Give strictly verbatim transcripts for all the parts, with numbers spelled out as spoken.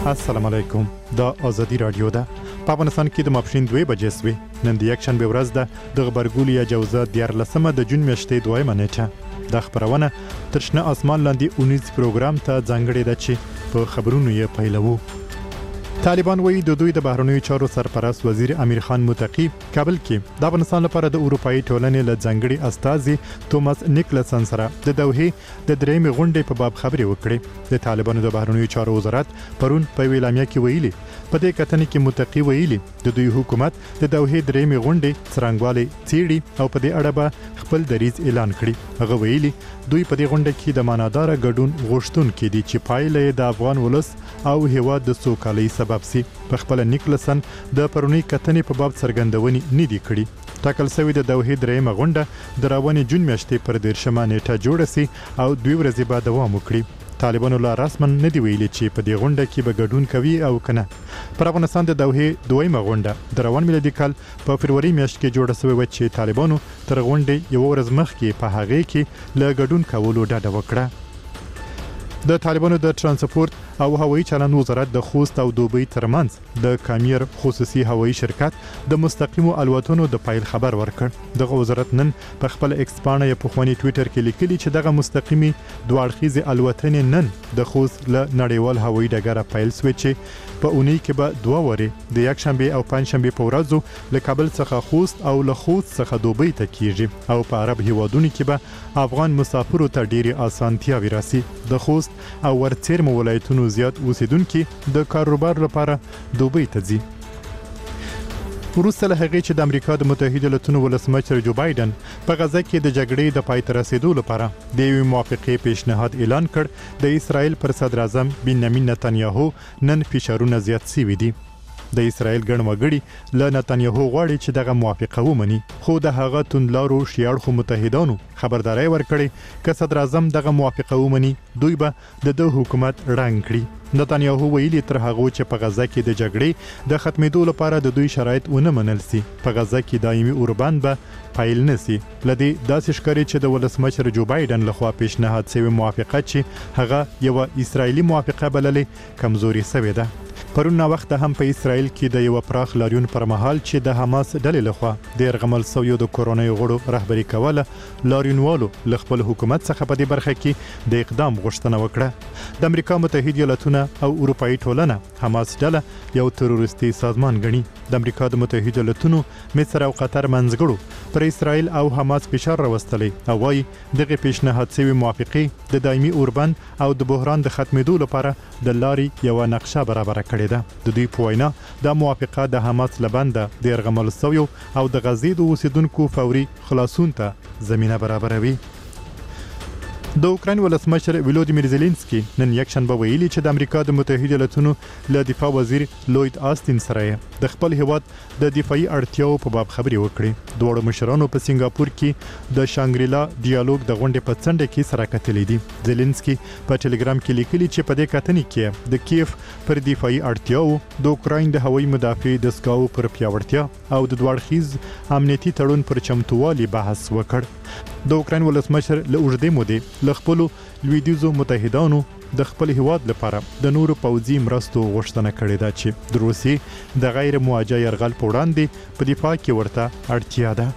السلام علیکم دا ازادي رادیو ده په افغانستان کې د ماپښین دوه بجې سوي نن د یک شنبه ورځ ده د غبرګولیا جوزه دیارلسمه د جون میاشتې دویمه نیټه د خبرونه تر شنه اسمان لاندې اونیز پروګرام ته ځانګړی ده چې په خبرونو یې پیلوو. طالبان وایي د دوی د بهرنیو چارو سرپرست وزیر امیر خان متقی کابل کې د افغانستان لپاره د اروپאי ټولنې له ځانګړي استازي توماس نیکلسن سره د دوحې د درېمې غونډې په باب خبرې وکړې. د طالبانو د بهرنیو چارو وزارت پرون په ویلامیا کې ویلي په دې کتنې کې متقی ویلي د دوی حکومت د دوحې درېمې غونډې څرنګوالي څیړي او په دې اړه به خپل دریځ اعلان کړي. هغه ویلي دوی په دې غونډه کې د مانادار ګډون غوښتونکي دي چې پایله د افغان ولس او هیواد د سوکالۍ سبب سي. په خپل نیکلسن د پرونی کتنې په باب څرګندونې نه دي کړي. ټاکل شوی د دوحې درېمه غونډه د روانې جون میاشتې پر دیرشمه نیټه جوړه سي او دوی ورځې بعد دوام وکړي. طالبانو لا رسما نه دی ویلي چې په دې غونډه کې به ګډون کوي او کنه. پر افغانستان د دوحې دویمه غونډه د روان میلادي کال په فروری میاشت کې جوړه شوې و چې طالبانو تر غونډې یو ورځ مخکې په هغه کې له ګډون کولو ډډه وکړه. د طالبانو د ترانسپورت او هوایي چلند وزارت د خوست او دوبۍ ترمنځ د کامیر خصوصي هوایي شرکت د مستقیمو الوتنو د پایل خبر ورکړ. دغه وزارت نن په خپل ایکس پاڼه په خواني ټوئیټر کې لیکلي چې دغه مستقیمي دوه اړخیزه الوتنې نن د خوست له نړیوال هوایي ډګر پایل سوي چې په اونۍ کې به دوه وری د یک شنبه او پنځ شنبه په ورځو له کابل څخه خوست او له خوست څخه دوبۍ ته کیږي او په عرب هیوادونو کې به افغان مسافرو ته ډېری اسانتیاوې راسي. د خوست او ورڅرم ولایتونو زیات اوسیدونکو د کاروبار لپاره دوبۍ ته ځي. وروسته له هغې چې د امریکا د متحده ایالاتونو ولسمشر جو بایدن په غزه کې د جګړې د پای ته رسیدو لپاره د یوې موافقې پیشنهاد اعلان کړ، د اسرائیل پر صدر اعظم بنیامین نتنیاهو نن فشارونه زیات شوي دي. د اسرائیل ګڼ وګړي له نتنیاهو غواړي چې دغه موافقه ومني، خو د هغه توندلارو شیاړخو متحدانو خبرداري ورکړي که صدر اعظم دغه موافقه ومني دوی به د دوه حکومت رنګ کړي. نتنیاهو ویلي تر هغه چې په غزه کې د جګړې د ختمېدو لپاره د دوی شرایط ونه منل سي په غزه کې دایمي اوربند به پایل نسی. لدی داسې ښکاري چې د ولسمشر جو بایدن لخوا پیشنهاد شوی موافقه چې هغه یو اسرایلی موافقه بللې کمزوري شوې ده. پرون وخت هم په اسرائیل کې د یو پراخ لاریون پر مهال چې د حماس ډلې لخوا د رغمل سویو د کورونای غړو رهبری کوله لاریونوالو ل خپل حکومت څخه په دې برخه کې د اقدام غوښتنه وکړه. د امریکا متحده ایالاتونه او اروپאי ټولنه حماس ډله یو تروریستي سازمان ګڼي. د امریکا د متحده ایالاتونو مصر او قطر منځګړو پر اسرائیل او حماس فشار راوستلی او وايي دغه پیشنهاد شوی موافقه د دایمي اوربند او د بحران د ختمېدو لپاره د لارې یو نقشه برابر کړي. د دوی په وینا د موافقه د حماس لبنده د ارغمل سویو او د غزې د اوسیدونکو فوري خلاصون ته زمينه برابروي. د اوکراین ولسمشر ولودیمیر زيلنسکي نن یک شنبه ویلي چې د امریکا د متحده ایالاتونو له دفاع وزیر لوید آستین سره د خپل هیواد د دفاعي اړتیاو په باب خبرې وکړي. دوه مشرانو په سنگاپور کې د شانګریلا ډیالوګ د غونډې په څنډه کې سره کتلې دي. زيلنسکي په ټلګرام کې لیکلي چې په دې کتنې کې د کیف پر دفاعي اړتیاو د اوکراین د هوایي مدافع دستګاو پر پیاوړتیا او د دوړخیز امنیتي تړون پر چمتووالي بحث وکړ. د اوکراین ولسمشر له اوږدې مودې له خپلو لویدیځو متحدانو د خپل هیواد لپاره د نورو پوځي مرستو غوښتنه کړې ده چې د روسیې د غیر مواجه یرغل په وړاندې په دفاع کې ورته اړتیا ده.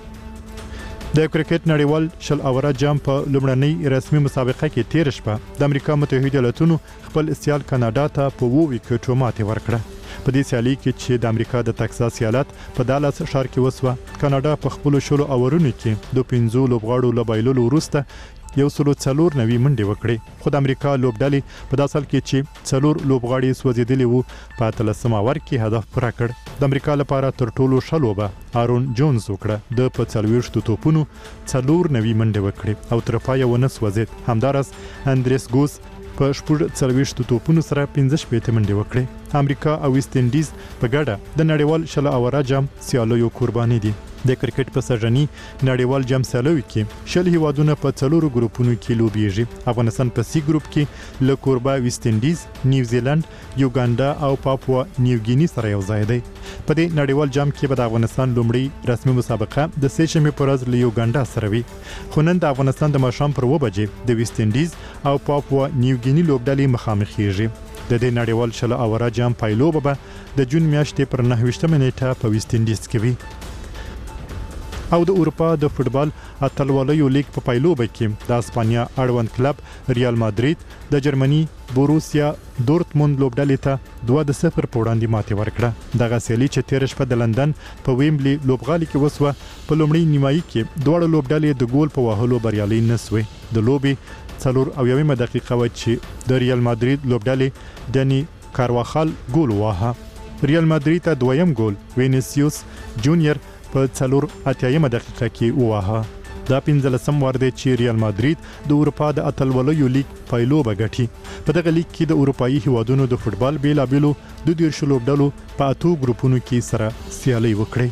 د کرکټ نړیوال شل اوره جام په لومړنۍ رسمي مسابقه کې تیر شپه د امریکا متحده ایالاتونو خپل سیال کاناډا ته په وو وکټو ماتې ورکړه. په دې سیالي کې چې د امریکا د تکساس ایالت په دالاس ښار کې وسوه، کاناډا په خپل شلو اورونو کې د پنځو لوبغاړو لبایلولو وروسته یو سلو څلور نوي منډې وکړې، خو د امریکا لوبډلې په داسل کې چې څلور لوبغاړي سوځېدلي وو په اتلسم اور کې هدف پوره کړ. د امریکا لپاره تر ټولو ښه لوبه آرون جونز وکړه، د په څلوېښتو توپونو څلور نوي منډې وکړې او تر پایه ونه سوځېد. همداراز اندریس ګوس په شپږ څلوېښتو توپونو سره پنځه شپېته منډې وکړې. امریکا او ویسټ انډیز په ګډه د نړیوال شل اوره جام سیالیو قرباني دي. د کرکټ په سژنی نړیوال جام سیالیو کې شل هیوادونه په څلورو ګروپونو کې لوبېږي. افغانستان په سی ګروپ کې له کوربه ویسټ انډیز، نیوزیلند، یوګاندا او پاپوا نیوګینی سره یو ځای دی. په دې نړیوال جام کې به د افغانستان لومړی رسمي مسابقه د سې شنبې پر ورځ له یوګاندا سره وي، خو نن د افغانستان د ماښام پر اوه بجې د ویسټ انډیز او پاپوا نیوګینی لوبډلې مخامخ کیږي. د دې نړیوال شل اوره جام پایلوبه به د جون میاشتې پر نهه ویشتمه نیټه په ویسټ انډیز کې وي. او د اروپا د فوتبال اتلولیو لیګ په پایلوبه کې د اسپانیا اړوند کلب ریال مادرید د جرمني بوروسیا دورتموند لوبډلې ته دوه د صفر په وړاندې ماتې ورکړه. دغه سیالي چې تیر شپه د لندن په ویمبلي لوبغالي کې وسوه په لومړۍ نیمایي کې دواړه لوبډلې د ګول په وهلو بریالي نسوي. د لوبې څلور اویمه دقیقه و چې د ریال مادرید لوبډلې دني کارواخال ګول واهه. ریال مادرید ته دویم ګول وینیسیوس جونیور په څلور اتیایمه دقیقه کې واهه. دا پنځلسم وار دی چې ریال مادرید د اروپا د اتلولیو لیګ پایلوبه ګټي. په دغه لیګ کې د اروپایي هیوادونو د فوتبال بیلابیلو د دیرشو لوبډلو په اتو ګروپونو کې سره سیالي وکړي.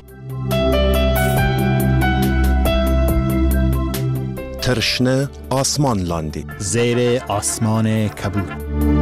ترشنه آسمان لاندی زیر آسمان کبود.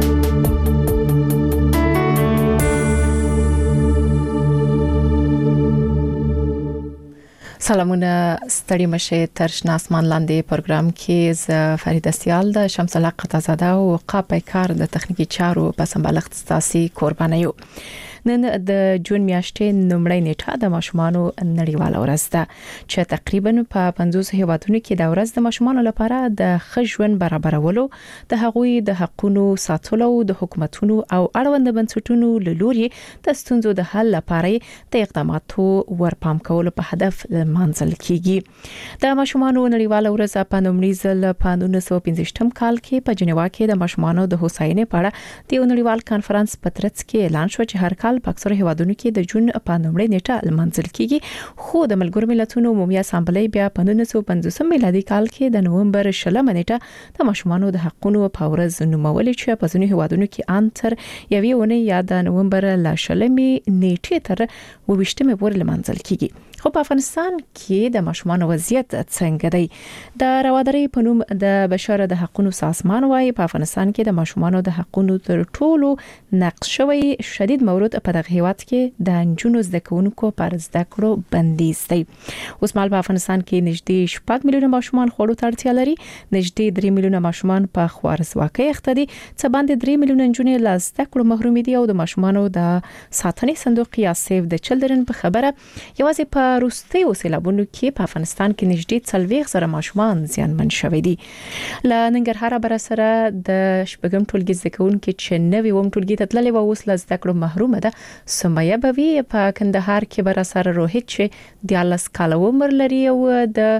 سلامونه ستړي مشه ترشنه آسمان لاندې پروګرام کې ز فرید سیال د شمس الحق قطازاده او قاپی کار د تخنیکی چارو په سمبالښت ستاسي قرباني یو. نن د جون میاشتې نومړی نیټه د ماشومانو نړیواله ورځ ده چې تقریبا په پنځوس هیوادونو کې د ورځ د ماشومانو لپاره د ښه ژوند برابرولو د هغوی د حقوقو ساتلو د حکومتونو او اړوند بنسټونو له لوري د ستونزو د حل لپاره د اقداماتو ورپام کولو په هدف منځل کیږي. د ماشومانو نړیواله ورځ په نومړي ځل په نولس سوه پنځه کال کې په جنیوا کې د ماشومانو د هوساینې په اړه د نړیوال کانفرنس په ترڅ کې اعلان شو چې هر کال په اکثره هیوادونو کې د جون په نومړۍ نیټه لمانځل کیږي. خو د ملګرو ملتونو عمومي اسامبلې بیا په نولس سوه پنځوس میلادي کال کې د نومبر شلمه نیټه د ماشومانو د حقوقو په ورځ نومولې چې په ځینو هیوادونو کې ان تر یوې ونې یا د نومبر ل شلمې نیټې تر وشتمه پورې لمانځل کیږي. خو په افغانستان کې د ماشومانو وضعیت څنګه دی؟ د روادري په نوم د بشر د حقوقو سازمان وايي په افغانستان کې د ماشومانو د حقوقو تر ټولو نقض شوی شدید مورد په دغه هیواد کې د انجونو زده کوونکو پر زده کړو بندیز دی. اوس مهال په افغانستان کې نږدې شپږ میلیونه ماشومان خوړو ته اړتیا لري. نږدې درې میلیونه ماشومان په خوارزواکۍ اخته دي. څه باندې درې میلیونه نجونې له زده کړو محروم دي او د ماشومانو د ساتنې صندوق یا سیف د چلډرن په خبره یوازې په روستي سیلابونو کې په افغانستان کې نږدې څلوېښت زره ماشومان زیانمن شوي دي. له ننګرهار بر سره د شپږم ټولګي زده کوونکي چې نوې وم ټولګي ته تللې و اوس له زده کړو محرومه ده. سمیه بوي په کندهار کې بر سره روهیت چې د دیارلس کاله عمر لري او د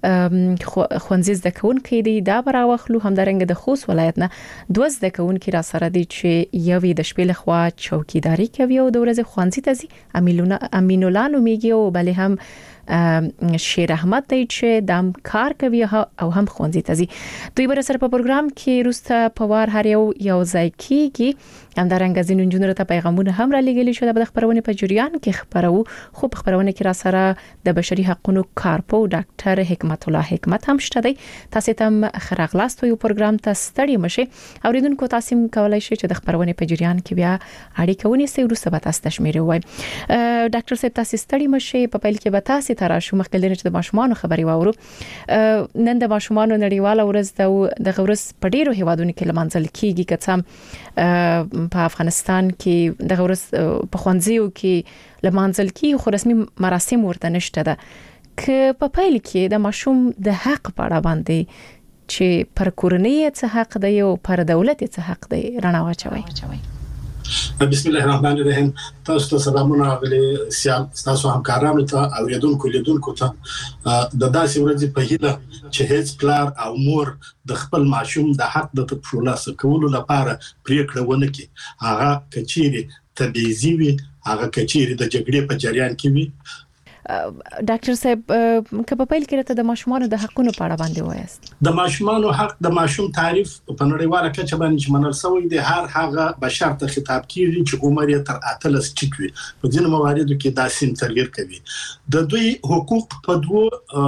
خوندزي زده کوونکي دی دا براوخلو همدارنګه د خوست ولایت نه دوه زده کوونکي را سره دي چې یوې د شپې لخوا چوکیداری کوي او د ورځې خوندزي ته ځي. امین الله نومیږي او بل هم شیر احمد دی چې دام کار کوي او هم خوندزي ته ځي. دوی بر سره په پروګرام کې روسته په وار هر یو یو ځای کیږي. همدارنګه ځینو نجونو ته پیغامونه هم را لګیلي شو د خبرونه په جریان کې خبرو. خو په خبرونه کې را سره د بشري حقوقو کارپو ډاکټر حکمت الله حکمت هم شته دی. تاسو ته خراغلاست یو پروګرام ته ستړي مشه اوریدونکو تاسو کولای شئ چې د خبرونه په جریان کې بیا اړیکه ونیسئ روسته به تاسو تشمیره وای. ډاکټر صاحب تاسو ستړي مشه په پیل کې به تاسو تر شو مخکې چې د ماشومانو خبري واورو. نن د ماشومانو نړیواله ورځ د د غورس په ډیرو هیوادونو کې لمانځل کیږي کڅم په افغانستان کې د غورس په خوانزیو کې لمانځل کیږي خو رسمي مراسم ورته نشته ده. ک په پیل کې د ماشوم د حق په اړه باندې چې پر کورنۍ څه حق دی او پر دولت څه حق دی رڼا واچوي. بسم الله الرحمن الرحیم. تاسو ته سلامونه غلي سیال تاسو همکارانو ته اوریدونکو لیدونکو ته د داسې ورځې په هیله چې هیڅ پلار او مور د خپل ماشوم د حق د تخلص کولو لپاره پریکړه ونه کړي. هغه کچيري تبعیضي وي، هغه کچيري د جګړې په جریان کې وي. ډاکټر صاحب که په پیل کې راته د ماشومانو د حقونو په اړه باندې وایاست. د ماشومانو حق د ماشوم تعریف په نړیواله کچه باندې چې منل شوی دی هر هغه بشر ته خطاب کیږي چې عمر یې تر اتلس ټیک وي. په ځینو مواردو کې دا سیم تغیر کوي. د دوی حقوق په دوه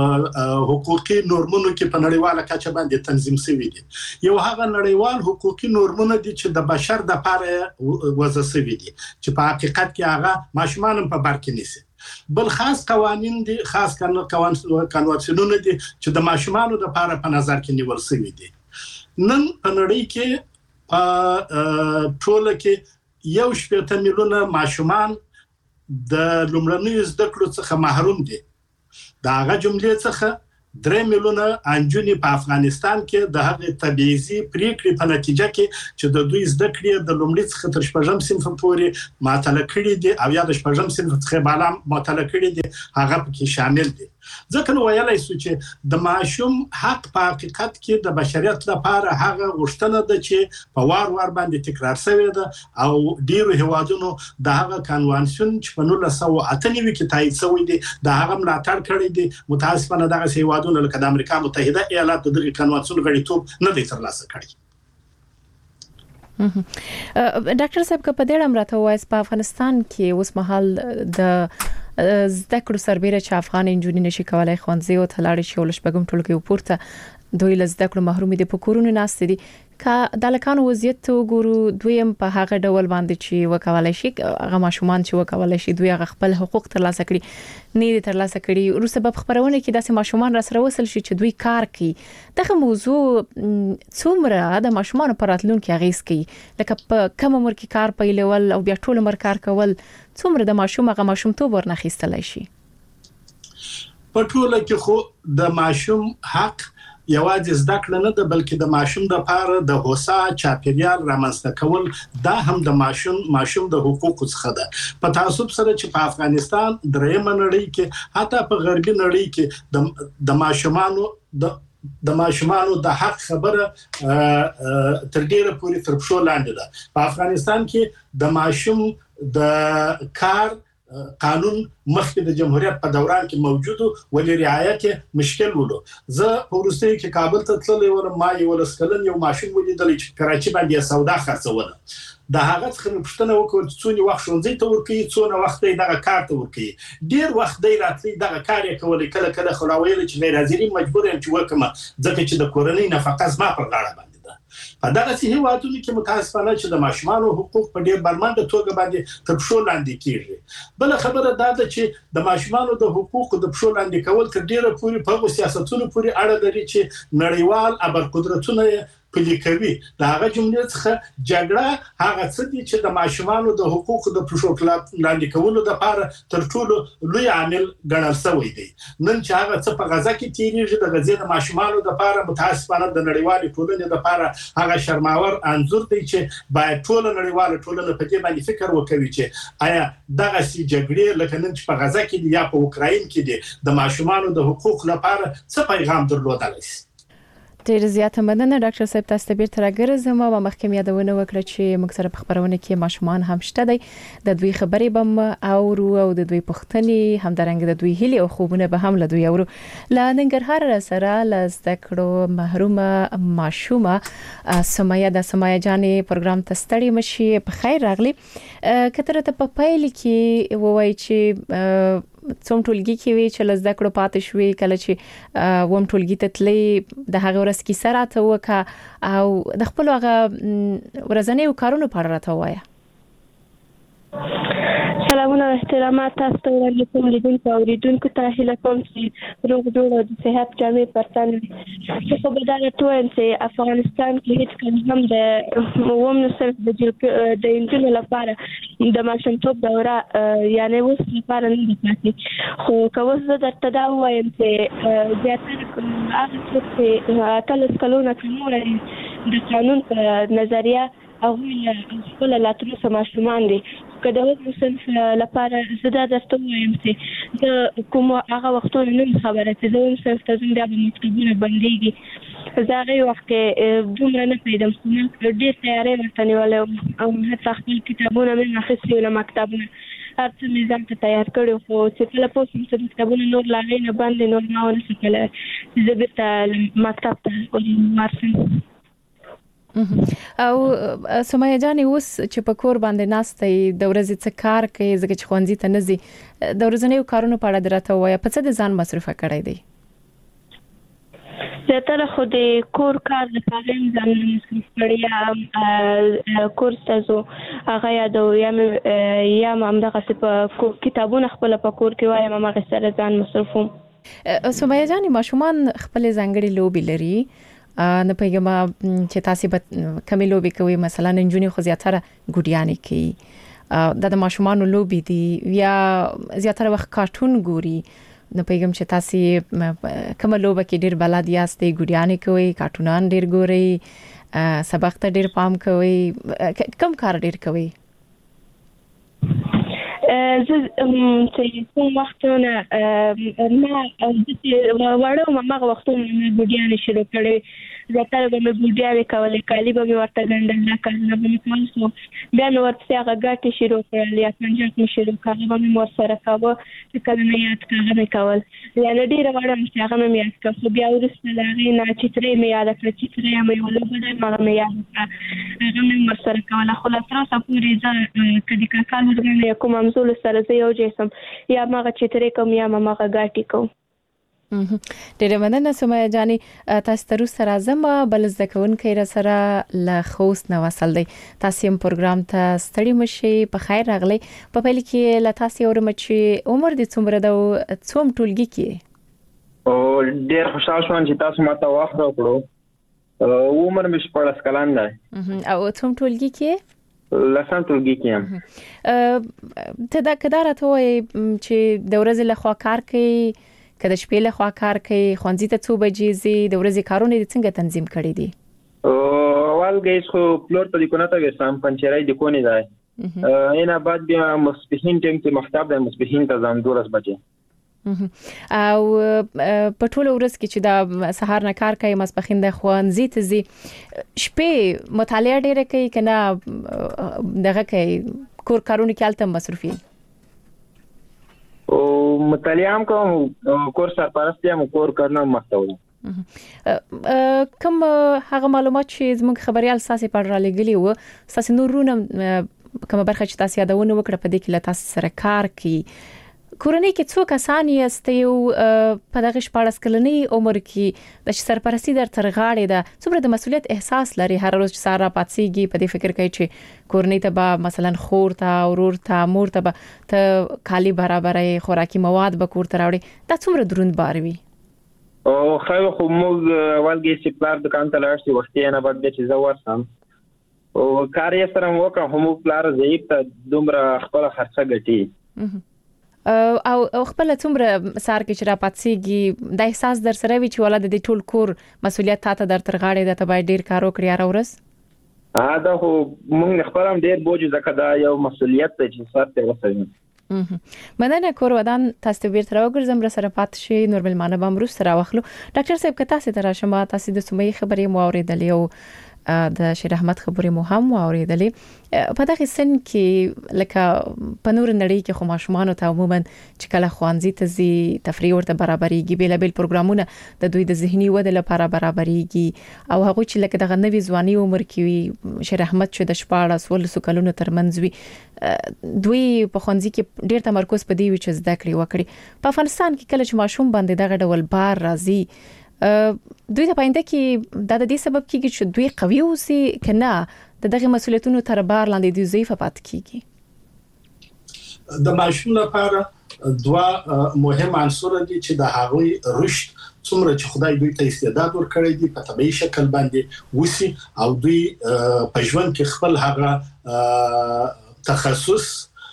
حقوقي نورمونو کې په نړیواله کچه باندې تنظیم شوی دي. یو هغه نړیوال حقوقي نورمونه دي چې د بشر د لپاره وضع شوی دي چې په حقیقت کې هغه ماشومان په بر کې نیسي. بل خاص قوانین دي، خاص قانونونه دي چې د ماشومانو د لپاره په نظر کې نیول شوی دي. نن په نړۍ کې په ټوله کې یو شپږ میلیونه ماشومان د لومړنیو زده کړو څخه محروم دي. دا هغه جملې څخه درې میلیونه انجونې په افغانستان کې د هغه تبعیضي پریکړې په نتیجه کې چې د دوی زده کړې د لومړي څخه تر شپږم صنف پورې معطله کړي دي او یا د شپږم صنف څخه بالا معطله کړي دي هغه پکې شامل دي. ځکه نو ویلای شو چې د معشوم حق په حقیقت کې د بشریت لپاره هغه غوښتنه ده چې په وار وار باندې تکرار شوی ده او ډیرو هیوادونو د هغه کنوانسیون چې په نولس سوه اته نوي کې تایید شوی دی د هغه ملاتړ کړی دی. متاسفانه دغه هیوادونو لکه د امریکا متحده ایالات د دغه کنوانسیون غړیتوب نه دی ترلاسه کړی. ډاکټر صاحب که په دې اړه راته وایي په افغانستان کې اوس مهال د زده کړو سربېره چې افغان انجونې نشي کولای ښوونځي او تلاړي شي ولش بګم ټولګي پورته دوی له زده کړو محروم دي په کورونو ناست دي. که د لکانو وضعیت وګورو دویم په هغه ډول باندې چې وکولای شي هغه ماشومان چې وکولای شي دوی هغه خپل حقوق ترلاسه کړي نه دي ترلاسه کړي. وروسته سبب خبرونه کې داسې ماشومان را سره وصل شي چې دوی کار کوي. دغه موضوع څومره د ماشومان پر راتلونکي اغیز کوي لکه په کوم عمر کې کار پیلول او بیا ټول عمر کار کول څومره د ماشوم هغه ماشومتوب ورنخیستلای شي؟ په ټوله کې خو د ماشوم حق یوازې زده کړه نه ده بلکې د ماشوم د لپاره د هوسا چاپیریال رامنځته کول دا هم د ماشوم ماشوم د حقوقو څخه ده. په تعصب سره چې په افغانستان درېمه نړۍ کې حتی په غربي نړۍ کې د د ماشومانو د د ماشومانو د حق خبره تر ډیره پورې تر پښو لاندې ده. په افغانستان کې د ماشوم د کار قانون مخکې د جمهوریت په دوران کې موجود ولې رعایت مشکل ولو. زه په وروستیو کې کابل ته تللی وم، ما یو لسکلن یو ماشوم ولیدل چې کراچي باندې سودا خرڅوله. د هغه څخه مې پوښتنه وکړه چې څونه وخت ښوونځي ته ورکوي، څونه وخت یې دغه کار ته ورکوي. ډیر وخت دی راتلی دغه کار یې کولی، کله کله خو لا ویل چې غیر حاضري مجبور یم چې وکړم ځکه چې د کورنۍ نفقه زما پر غاړه باندې ده. په دغه هیوادونو کې متاسفانه چې د ماشومانو حقوق په ډیر برمنده توګه باندې تر پښو لاندې کیږي. بل خبره دا ده چې د ماشومانو د حقوقو د پښو لاندې کول تر ډیره پورې په سیاستونو پورې اړه لري چې نړیوال ابرقدرتونه پلي کوي. دا هغه جملې څخه جګړه هغه څه دي چې د ماشومانو د حقوقو د پښو لاندې کولو لپاره تر ټولو لوی عامل ګڼل شوی دی. نن چې هغه څه په غزا کې تیریږي د غزې د ماشومانو لپاره متاسفانه د نړیوالې ټولنې لپاره هغه شرماور انځور دی چې باید ټول نړیواله ټولنه په دې باندې فکر وکړي چې آیا دغه سي جګړې لکه نن چې په غزا کې دي یا په اوکراین کې دي د ماشومانو د حقوق لپاره څه پیغام درلودلی شي. ډیر زیاته مننه ډاکټر صاحب، تاسو ته بیرته راګرځم او مخکې یادونه وکړه چې موږ سره په خبرونه کې ماشومان هم شته دي. د دوی خبرې به اورو او د دوی پوښتنې هم درنګ د دوی هیلې او خوبونه به هم له دوی اورو. له ننګرهار سره ل زده کړو محرومه ماشومه سمایا د سمایا جانې پروګرام ته ستړي مشي. په خیر راغلی. کتره ته په پایل کې وایي چې څوم ټولګي کې وی چې لزده کړو پاتې شوې کله چې ووم ټولګي ته تلې د هغه ورځ کې سره ته وکا او د خپل هغه ورځنیو کارونو په اړه راته وایي. سلامونه او احترامات تاسو ته وړاندې کوم لیدونکو او اوریدونکو ته هیله کوم چې روغ جوړ او د صحت جامې پر تن وي. خو به دا راته وایم چې افغانستان کې هیڅ کله هم د اووم صنف د د نجونو لپاره د ماشومتوب دوره یعنې اوس لپاره نه ده پاتې. خو که اوس زه درته دا ووایم چې زیاتره هغه څوک چې اتلس کلونه که نور د قانون په نظریه هغوی خپله لا تروسه ماشومان دي. که د اووم صنف لپاره زه دا درته ووایم چې زه کوم هغه وختونه نه یم خبره چې زه اووم صنف ته ځم بیا به مکتبونه بندېږي. زه هغې وخت کې دومره نه پوهېدم خو ما ډېر تیاری ورته نیولی وم او حتی خپل کتابونه مې هم اخیستي وو له مکتبونه، هر څه مې ځان ته تیار کړي. خو چې کله پوه شوم چې مکتبونه نور له هغې نه بند دي نور ما ونه شو کولای چې زه بېرته مکتب ته ورسم. او سمایا جانې اوس چې په کور باندې ناسته د ورځې څه کار کوي ځکه چې ښوونځي ته نه ځي، د ورځنیو کارونو په اړه راته ووایه په څه د ځان مصرفه کړی دی؟ زیاتره خو د کور کار لپاره هم ځان مصرف کړی، یا کورس ته ځو هغه یادو یا یا هم همدغسې په کتابونه خپله په کور کې وایم همغې سره ځان مصرفوم. سمایا جانې ماشومان خپلې ځانګړې لوبې لري نه پیګم چې تاسو به کومې لوبي کوي مثلا نجونې خو زیاتره ګډیانې کوي د ماشومان لوبي دي یا زیاتره وخت کارټون ګوري نه پیګم چې تاسو کومه لوبه کې ډیر بلد یاستې ګډیانې کوي کارټونان ډیر ګوري سبق ته ډیر پام کوي کوم کار ډیر کوي زه چې کوم وختونه ما د وړو ما وختونه ګډیانې شروع کړې زیاتره به مې ګډیانې کولې کالي به مې ورته ګنډل نه کله به مې کول سو بیا مې ورته هغه ګاټې شروع کړل یا پنجاب مې شروع کړل به مې مور سره کاوه چې کله مې یاد کړل مې کول یا نه ډېر وړم چې هغه مې یاد کړ خو بیا وروسته د هغې نه چترۍ مې یاد کړه چترۍ مې ولوبه ده هغه مې یاد کړه هغه مې مور سره کوله خو لا تر اوسه پورې زه که د کاکا لورګانې یا کوم همزولو سره زه یو ځای سم یا مغه چترۍ کوم یا مغه ګاټې کوم ډېر مننه سمیه جانې تاسو تر اوسه راځم بل زده کوونکی را سره له خوست نه وصل دی تاسو هم پروګرام ته ستړي مشي په خیر راغلی په پیل کې له تاسو اورم چې عمر دې څومره ده او څوم ټولګي کې او ډېر خوشاله شوم چې تاسو ماته وخت راکړو عمر مې شپږ کلن دی او څوم ټولګي کې لسم ټولګي کې یم ته دا کدار ته وای چې د ورځې له خوا کار کوي کله شپې له خوا کار کوي خوانځي ته څو بجې زی د ورځې کارونه دې څنګه تنظیم کړی دي اول گیس خو پلور ته د کو نه تا وسام پنچرای د کو نه دی اینا بعد بیا مصبحین ټیم ته مختاب د مصبحین ته ځم دولس بجې او په ټول ورځ کې چې دا سهار نه کار کوي مصبحین د خوانځي ته زی شپې مطالعه ډیره کوي کنه دغه کوي کور کارونه کې الته مصروفي او مطالعه هم کوم کور سرپرستی هم کور کارونه مختوم کوم هغه معلومات چې زموږ خبريال ساسي پر را لګلی و ساسي نورونه کوم برخه چې تاسو یادونه وکړه په دې کې له تاسو سره کار کوي کورنۍ کې څو کسان یاست یو په دغه شپږ کلنی عمر کې د سرپرستی در تر غاړې ده څومره د مسولیت احساس لري هر ورځ چې ساره پاتسيږي په دې فکر کوي چې کورنۍ ته به مثلا خور ته اورور ته مور ته به ته کالي برابرې خوراکي مواد به کور ته راوړي دا څومره دروند بار وي او خو خو موږ اولګي چې پلار دکان ته لاړ شي وختي نه بعد چې زه ورسم او کار یې سره وکړم هم پلار ضعیف ته دومره خپل خرڅه ګټي او خپل څومره سار کې چې را پاتسيږي د احساس در سره وی چې ولادت د ټول کور مسولیت تاسو در تر غاړې د تبای ډیر کار وکړي را ورس ها دا خو موږ خپل هم ډیر بوج زکه دا یو مسولیت دی چې سر ته وسوي مننه کور ودان تاسو بیرته راوګرځم را سره پات شي نورمال مانه بم روس سره واخلو ډاکټر صاحب که تاسو ته راشم تاسو د سمې خبرې مو اوریدلې او د شیر احمد خبرې مو هم اوریدلې په دغه سن کې لکه په نور نړۍ کې خو ماشومان ته عموما چې کله خوانځي ته زی تفریح ورته برابرېږي بیل بیل پروګرامونه د دوی د ذهني وده لپاره برابرېږي او هغه چې لکه دغه نوې ځواني عمر کې وي شیر احمد چې د شپاړس ولسو کلونو ترمنځ وي دوی په خوانځي کې ډېر تمرکز په دی وي چې زده کړې وکړي په افغانستان کې کله چې ماشوم باندې دغه ډول بار راځي دوی ته پاینده کې د دې سبب کېږي چې دوی قوي اوسي کنه د دغه مسولیتونو تر بار لاندې دوی ضعیف پات کېږي د ماشوم لپاره دوا مهم عنصر دي چې د هغوی رشد څومره چې خدای دوی ته استعداد ورکړی دی په طبيعي شکل باندې وسی او دوی په ژوند کې خپل هغه تخصص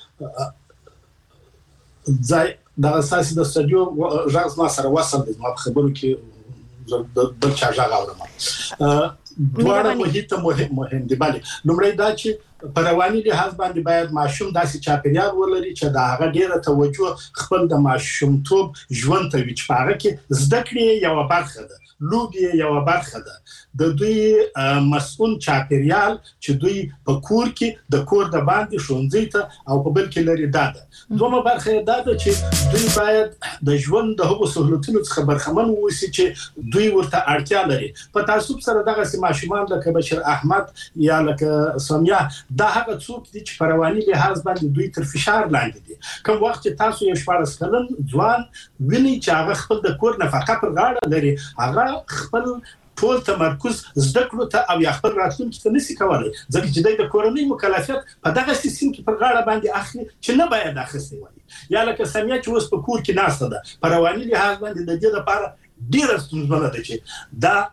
ځای د اساسي د استودیو ژغ ما سره وصل دي ما خبرو کې د چا ژغ اورم دواړه مهمه مهم مهم دي bale لومړی دا چې په رواني لحاظ باندې باید ماشوم داسې چاپیریال ولري چې دا هغه ډیره توجه خپل د ماشومتوب ژوند ته وچ پاره کې زده کړې یو برخه ده لوبي یو برخه ده د دوی مسؤل چاپیریال چې دوی په کور کې د کور د باندې شونځي ته او په بل کې لري دا ده دومره برخه ده چې دوی باید د ژوند د هغو سہولتونو څخه برخمن ووسی چې دوی ورته اړتیا لري په تعصب سره دغه سیماشومان لکه بشیر احمد یا لکه سمیه دا هغه څوک دي چې په رواني لحاظ باندې دوی تر فشار لاندې دي کوم وخت چې تاسو یو شپارس کلن ځوان ویني چې هغه خپل د کور نفقه پر غاړه لري هغه خپل ټول تمرکز زده کړو ته او یا خپل راتلونکي ته نسی کولای ځکه چې د کورنۍ مکلفیت په دغه سیستم کې پر غاړه باندې اخلي چې نه باید اخیستي وي یا لکه سمیه چې اوس په کور کې ناشته ده په رواني لحاظ باندې د دې لپاره ډیره ستونزمنه ده چې دا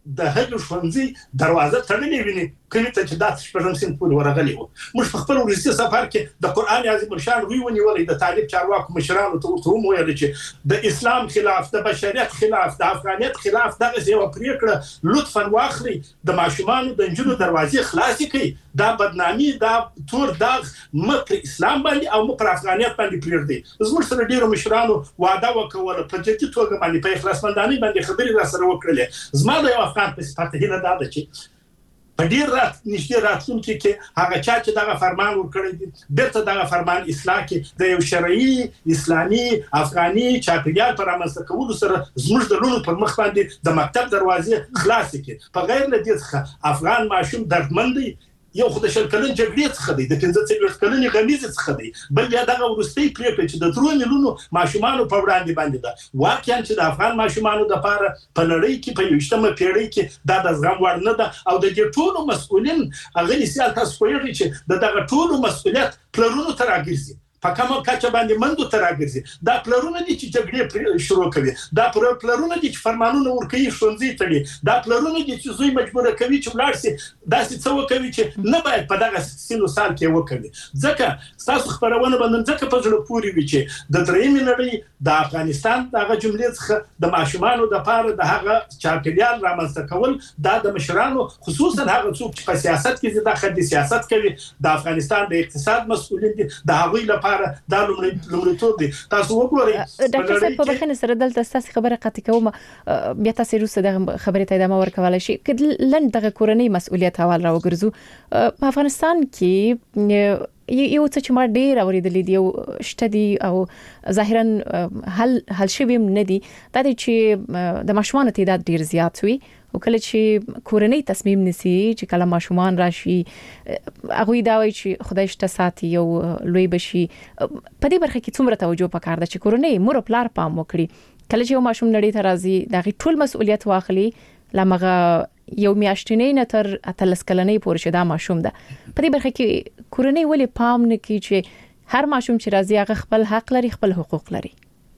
د هغه ښوونځي دروازه تړلې ویني کله ته چې د شپږم سین پورې ورغلی وو موږ په خپل ورسته سفر کې د قران عظیم الشان وی ونیولې د طالب چارواکو مشرانو ته ورته وویل چې د اسلام خلاف د بشریت خلاف د افغانیت خلاف دغه یو پریکړه لطفا واخلي د ماشومان د انجونو دروازې خلاصې کړي دا بدنامي دا تور داغ مکر اسلام باندې او مکر افغانیت باندې پریږدي زموږ سره ډیرو مشرانو وعده وکوله په جدي توګه باندې په اخلاصمندانه باندې خبرې را سره وکړلې زما د یو افغان په صفت هیله دا ده چې په ډیر رات نشته راتلونکي کې هغه چا چې دغه فرمان ورکړی دی بیرته دغه فرمان اصلاح کې د یو شرعي اسلامي افغاني چاپیریال پر رامنځته کولو سره زموږ د لونو پر مخ باندې د مکتب دروازې خلاص کړي په غیر له دې څخه افغان ماشوم دردمن دی یو خو د شل کلن جګړې څخه دی د پنځه څلوېښت کلنې غمیزې څخه دی بل بیا دغه وروستۍ پرېکړه چې د درو میلیونو ماشومانو په وړاندې باندې ده واقعا چې د افغان ماشومانو دپاره په نړۍ کې په یویشتمه پېړۍ کې دا د زغم وړ نه ده او د دې ټولو مسؤلین هغه سیال تاسو پوهېږئ چې د دغه ټولو مسؤلیت پلرونو ته راګرځي په کومه کچه باندې مندو ته راګرځي دا پلرونه دي چې جګړې شروع کوي دا پلرونه دي چې فرمانونه ورکوي ښوونځي تړي دا پلرونه دي چې زوی مجبور کوي چې ولاړ شي داسې څه وکوي چې نه باید په دغه سینو سال کې وکړي ځکه تاسو خبرونه باندې ځکه په زړه پورې وي چې د درېیمې نړۍ د افغانستان دغه جملې څخه د ماشومانو لپاره د هغه چاپیریال رامنځته کول دا د مشرانو خصوصا هغه څوک چې په سیاست کې داخل دي سیاست کوي د افغانستان د اقتصاد مسؤلین دي د هغوی لپاره دا لومړیتوب دی تاسو وګورئ ډاکټر صاحب په بخښنه سره دلته تاسو خبره قطع کوم بیا تاسو روسه د خبرې ته ادامه ورکولای شي کله لن دغه کورنۍ مسؤلیت حواله راوګرځو په افغانستان کې یو څه چې ما ډیر اوریدلې دی او شته دي او ظاهرا هل هل شوی نه دي دا چې د ماشومان تعداد ډیر زیات وي او کله چې کورنۍ تصمیم نسی چې کله ماشومان راشي هغه دا وایي چې خدای شته ساتي یو لوی بشي په دې برخه کې څومره توجه پکار ده چې کورنۍ مور پلار پام وکړي کله چې یو ماشوم نړۍ ته راځي دا غي ټول مسؤلیت واخلي لمغه یو میاشتنې نه تر اتلس کلنې پورې شدا ماشوم ده په دې برخه کې کورنۍ ولې پام نه کوي چې هر ماشوم چې راځي هغه خپل حق لري خپل حقوق لري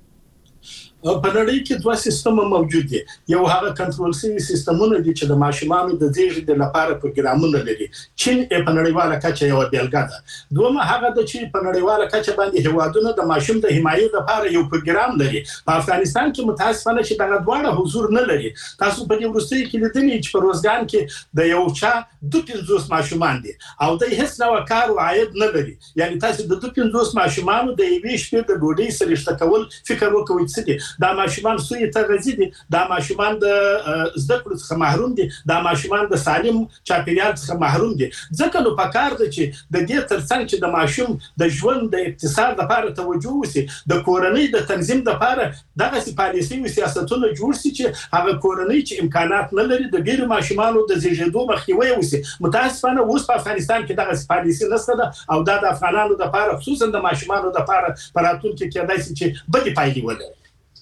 په نړۍ کې دوه سیستمونه موجود دي یو هغه کنټرول سوي سیستمونه دي چې د ماشومانو د زیږې لپاره پروګرامونه لري چین په نړیواله کچه یو بیلګه ده دومره هغه د چې په نړیواله کچه باندې هوادونه د ماشوم د حمایت لپاره یو پروګرام لري په افغانستان کې متاسفانه چې دغه دواړه حضور نه لري تاسو په دې وروستي کې لیدلې چې په روزګان کې د یو چا د پنځوس ماشومان دي او د هیڅ نوع کار او عاید نه لري یعنی تاسو د پنځوس ماشومانو د یوې شپې د ډوډۍ سره شته کول فکر وکوي چې دا ماشومان سوی ته غزي دي دا ماشومان د زده کړو څخه محروم دي دا ماشومان د سالم چاپیریال څخه محروم دي ځکه نو پکار دي چې د دې ترڅنګ چې د ماشوم د ژوند د اقتصاد لپاره توجه وشي د کورنۍ د تنظیم لپاره دغه پالیسي او سیاستونه جوړ شي چې هغه کورنۍ چې امکانات نه لري د ډیرو ماشومانو د زیږیدو مخنیوي وشي متاسفانه اوس په افغانستان کې دغه پالیسي نشته ده او دا د افغانانو لپاره خصوصا د ماشومانو لپاره پراتون کې کېدای شي چې بدی پایلې ولري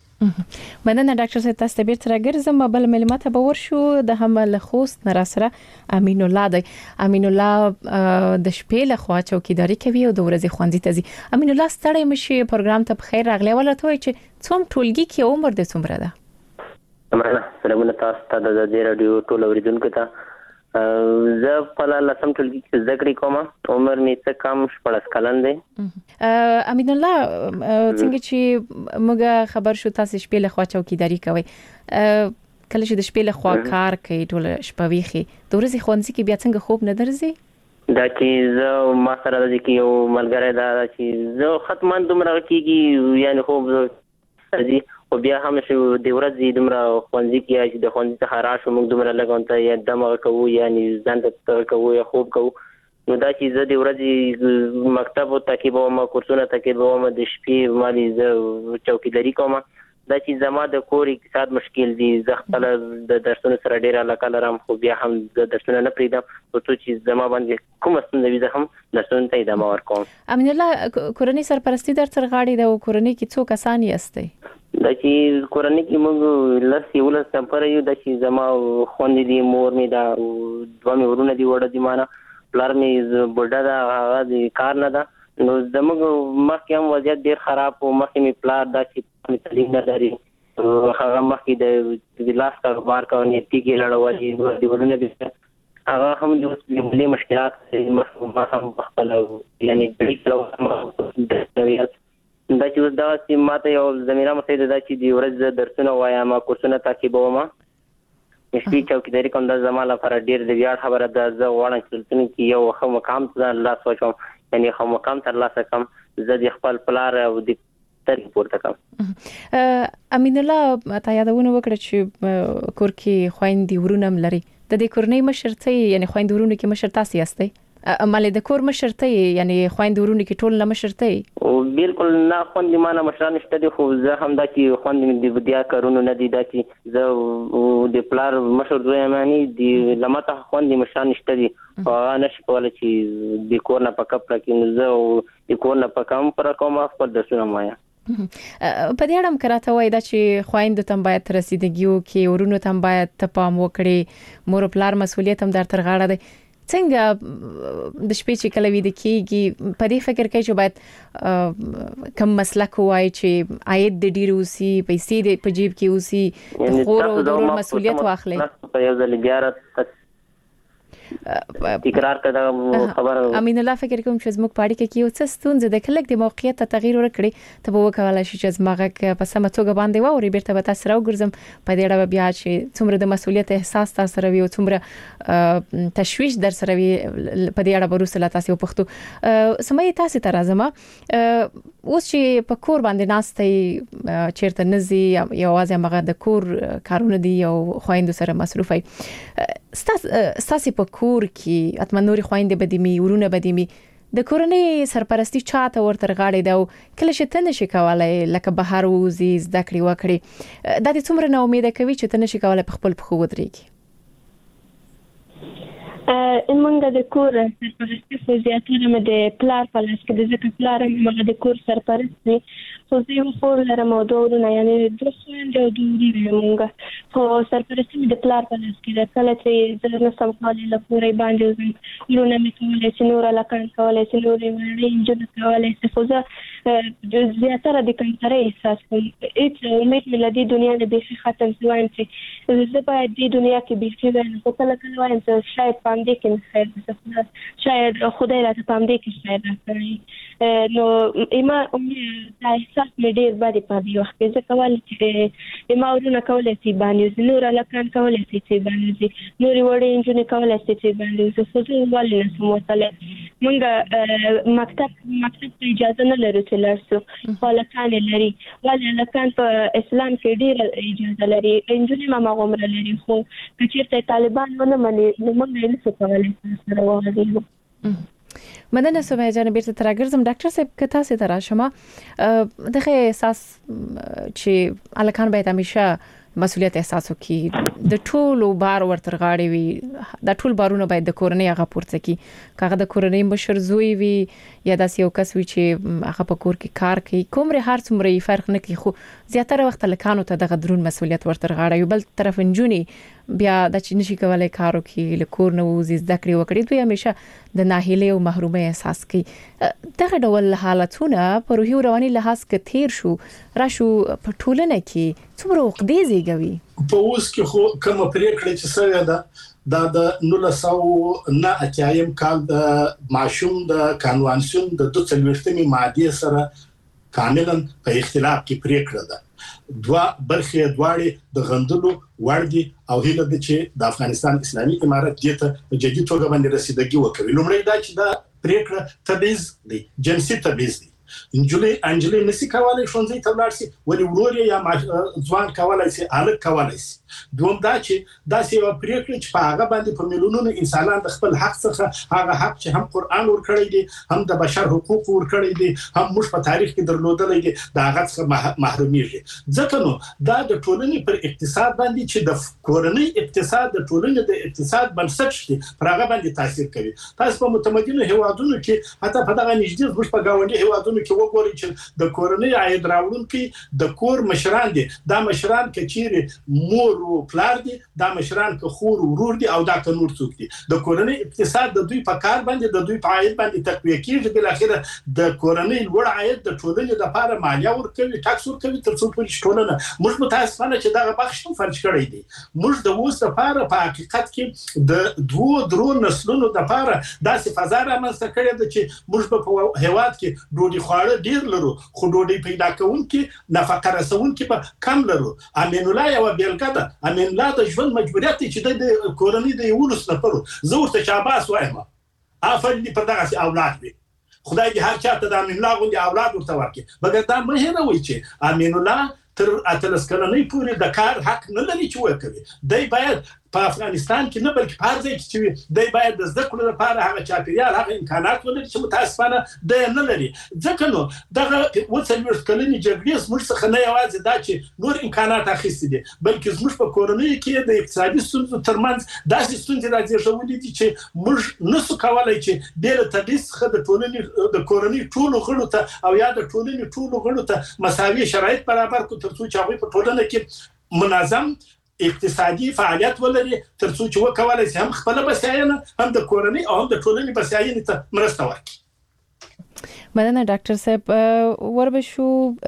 مننه ډاکټر صاحب تاسو به تر ګرځم بل معلومات به ورشو د حمل خوست نراسره امین الله دی امین الله د شپې له خوا چوکیداری کوي او د ورځې خوندې تزي امین الله ستړی مشي پروګرام ته بخیر راغلی ولته وي چې څوم ټولګي کې عمر د څومره ده مننه سلامونه تاسو ته د دې رادیو ټول اوریدونکو ته زه په لسم ټولګي کې زده کړې کوم عمر مې څه کم شپږ کلن دی امین الله څنګه چې موږ خبر شو تاسو شپې له خوا چوکیداری کوي کله چې د شپې له خوا کار کوي ټول شپه ویخي د ورځې خوندې کې بیا څنګه خوب نه درځي دا چې زه ما سره د کې یو ملګری دا چې زه ختمان دومره کېږي یعنی خوب راځي او بیا هم شو د ورځې دومره خوندې کې چې د خوندې څخه راشو موږ دومره لګونته یا دمه کوو یعنی ځان ته کوو یا خوب کوو نو دا چې زه د ورځې مکتب ته کې به ما کورسونه ته کې به ما د شپې مالي زه چوکیداری کوم دا چې زما د کور اقتصاد مشکل دي زه خپل د درسونو سره ډیر علاقه لرم خو بیا هم د درسونو نه پریدم او څه چې زما باندې کوم ستونزه وي زه هم درسونو ته ادامه ورکوم امین الله کورنۍ سرپرستی در تر غاړي د کورنۍ کې څو کسان یاستئ دا چې کورنۍ کې موږ لس یو لس نفر یو دا چې زما خوندې دي مور مې دا دوه مې ورونه دي وړه دي مانه پلار مې بوډا دا هغه د کار نه ده نو زموږ مخکې هم وضعیت ډېر خراب و مخکې مې پلار دا چې تعلیم نه لري هغه مخکې د لاس کاروبار کوي نیټي کې لړولې د ورونه به هغه هم د ملي مشکلات ما هم خپل یعنی د دا چې دا چې ماته یو زميره مسعود دا چې د ورځ درسونه وایم کورسونه تعقیبوم شپې چوکیداری کوم د زماله پر ډیر د ویاړ خبره ده زه غواړم چې تاسو کې یو خو مقام ته الله سوچم یعنی خو مقام ته الله سکم زه د خپل پلار او د تر پورته کوم امین الله تا یادونه وکړه چې کور کې خويندې ورونم لري د دې کورنۍ مشرته یعنی خويندې ورونه کې مشر تاسو یاستئ مالې د کور مشرته یعنی خويندې ورونه کې ټول نه مشرته او بالکل نه خوندې مانه مشران شته دي خو زه هم دا چې خوندې د بدیا کارونه نه دي دا چې زه د پلار مشر زوی مانی د لمته خوندې مشران شته دي هغه نشي کولای چې د کور نه پکپ راکې زه د کور نه پکم پر کوم خپل درسونه مایا په دې اړه کراته وای دا چې خويندو تم باید رسیدګیو کې ورونو تم باید تپام وکړي مور پلار مسؤلیت هم در تر غاړه دی څنګه د شپې چې کله وید کېږي په دې فکر کې چې باید کم مسلک وای چې عاید د ډیر اوسي پیسې د پجیب کې اوسي د خور او د مسؤلیت واخلي په یو ځل بیا تکرار کړه خبر امین الله فکر کوم چې زموږ پاړی کې یو څه ستونزه د کلک د موقعیت ته تغییر ورکړي ته به وکولای شي چې زماغه په سم توګه باندې و او بیرته به تاسو راوګرځم په دې اړه بیا چې څومره د مسؤلیت احساس تاسو سره وي او څومره تشويش در سره وي په دې اړه بروسله تاسو پښتو سمې تاسو ته راځم اوس چې په کور باندې ناستې چیرته نزي یو ازه مغه د کور کارونه دي او خويندو سره مصروفي ستاسو په کور کې اتمنوري خويندې بدیمي ورونه بدیمي د کورنۍ سرپرستی چاته ورته غاړې دا کله چې تنه شي کولای لکه بهر وزي زده کړې وکړي د دې څومره نه امید کوي چې تنه شي کولای په خپل پخو ودرېږي ان منګه د کور سرپرستی خو زیاتره مې د پلار په لاس کې د ځکه پلار مې د کور سرپرستی خو زه یو خور لرم او دوه ورونه یعنی دوه خویندې او دوه ورونه مونږه خو سرپرستی مې د پلار په لاس کې ده کله چې زه نسم کولی له کورې باندې وزم ورونه مې کولی چې نور هلکان کولی چې نورې وړې نجونې کولی چې خو زه زیاتره د کمترۍ احساس کوم هېڅ امید مې له دې دنیا نه بیخي ختم شي وایم چې زه باید دې دنیا کې بیخي وایم خو کله کله وایم چې شاید په همدې کې مې خیر ده شاید خدای راته په همدې کې خیر راکړي نو ایما دا احساس مې ډېر باندې په دې وخت کې زه کولی چې ایما ورونه کولی شي باندې نور هلکان کولی شي چې باندې نورې وړې نجونې کولی شي چې باندې خو زه ولې نه شم وتلی مونږ مکتب مکتب ته اجازه نه لرو چې لاړ شو خو هلکان یې لري ولې هلکان په اسلام کې ډېره اجازه لري نجونې هم هماغومره لري خو که چېرته طالبان ونه مني نو مونږ یې نشو کولی سره وغږېږو مننه سمیه جان بیرته تر راګرځم ډاکټر صاحب که تاسو ته راشم دغه احساس چې الکان باید همیشه مسؤلیت احساس وکړي د ټولو بار ورتر غاړي وي د ټول بارونه باید د کورنۍ هغه پورته کړي کاغه د کورنۍ مشر زوی وي یا د یو کس وي چې هغه په کور کې کار کوي کومره هر څومره فرق نه کوي خو زیاتره وخت لکانو ته د درون مسؤلیت ورتر غاړي یو بل طرف انجونی بیا د چې نشي کولای کارو کې له کور نه وزي زده کړې وکړي دوی همیشه د ناهیلۍ او محرومۍ احساس کوي دغه ډول حالتونه په روحي او رواني لحاظ کې تیر شو راشو په ټولنه کې څومره وقدې زیږوي په اوس کې خو کوم پریکړه چې سوی ده دا د نولس سوه نه اتیایم کال د ماشوم د کانوانسیون د دوه څلوېښتمې ماده سره کاملا په اختلاف کې پریکړه ده دوا برخې دواړي د غندلو وړ دي او هیله ده چې د افغانستان اسلامي امارت دې ته په جدي توګه باندې رسیدګي وکړي لومړی دا چې دا پریکړه تبعیض دی جنسي تبعیض دی انجلي انجلي نسی کولای ښوونځي ته لاړ شي ولې ورور یا ځوان کولای شي الګ کولای شي دوم دا چې دا سی یو پریکړه چې په هغه باندې په میلیونونو انسانان د خپل حق څخه هغه حق چې هم قران ورکړی دی هم د بشر حقوق ورکړی دي هم موږ په تاریخ کې درلودلې دي دا هغه څخه محروميږي ځکه نو دا د ټولنې پر اقتصاد باندې چې د کورنۍ اقتصاد د ټولنې د اقتصاد بنسټ دی پر هغه باندې تاثیر کوي تاسو په متمدنو هیوادونو کې حتی په دغه نږدې زموږ په گاونډي هیوادونو کورونو کې وګورئ چې د کورنۍ عاید راوړونکي د کور مشران دي. دا مشران کچېره مور او پلار دي، دا مشران که خور او ورور دي او دا که نور څوک دي. د کورنۍ اقتصاد د دوی په کار باندې د دوی په عاید باندې تقویه کیږي. بل اخره د کورنۍ لوړ عاید د ټولنې لپاره مالیه ورکوي، ټاکس ورکوي، تر څو پورې ټولنه موږ متاسفانه چې دغه بخش هم فرج کړی دی. موږ د اوس لپاره په حقیقت کې د دوه درو نسلونو لپاره داسې فضا رامنځته کړې ده چې موږ په هیواد کې ډوډۍ خواړه ډیر لرو، خو ډوډۍ پیدا کوونکي نفقه رسونکي په کم لرو. امین الله یو بیلګه ده. امین الله د ژوند مجبوریت چې د کورنۍ د یولس نفرو زه ورته شاباس وایم، افرین دې په دغسې اولاد وي. خدای دې هر چاته د امین الله غوندې اولاد ورته ورکړي. مګر دا مه هېروئ چې امین الله تر اتلس کلنۍ پورې د کار حق نه لري چې وکړي. دی باید په افغانستان کې نه بلکې په هر ځای کې چې وي دی باید د زده کړو لپاره هغه چاپیریال هغه امکانات ولري چې متاسفانه دی نه لري. ځکه نو دغه اووه څلوېښت کلنې جګړې زموږ څخه نه یوازې دا چې نور امکانات اخیستي دي، بلکې زموږ په کورنیو کې د اقتصادي ستونزو ترمنځ داسې ستونزې رازېږولې دي چې موږ نسو کولی چې بې له تدریس څخه د ټولنې د کورنۍ ټولو غړو ته او یا د ټولنې ټولو غړو ته مساوي شرایط برابر کړو، تر څو چې هغوی په ټولنه کې منظم اقتصادي فعالیت ولري، تر څو چې وکولای شي هم خپل بسیاینه هم د کورنۍ او هم د ټولنې بسیاینې ته مرسته وکړي. مننه ډاکټر صاحب. وربشو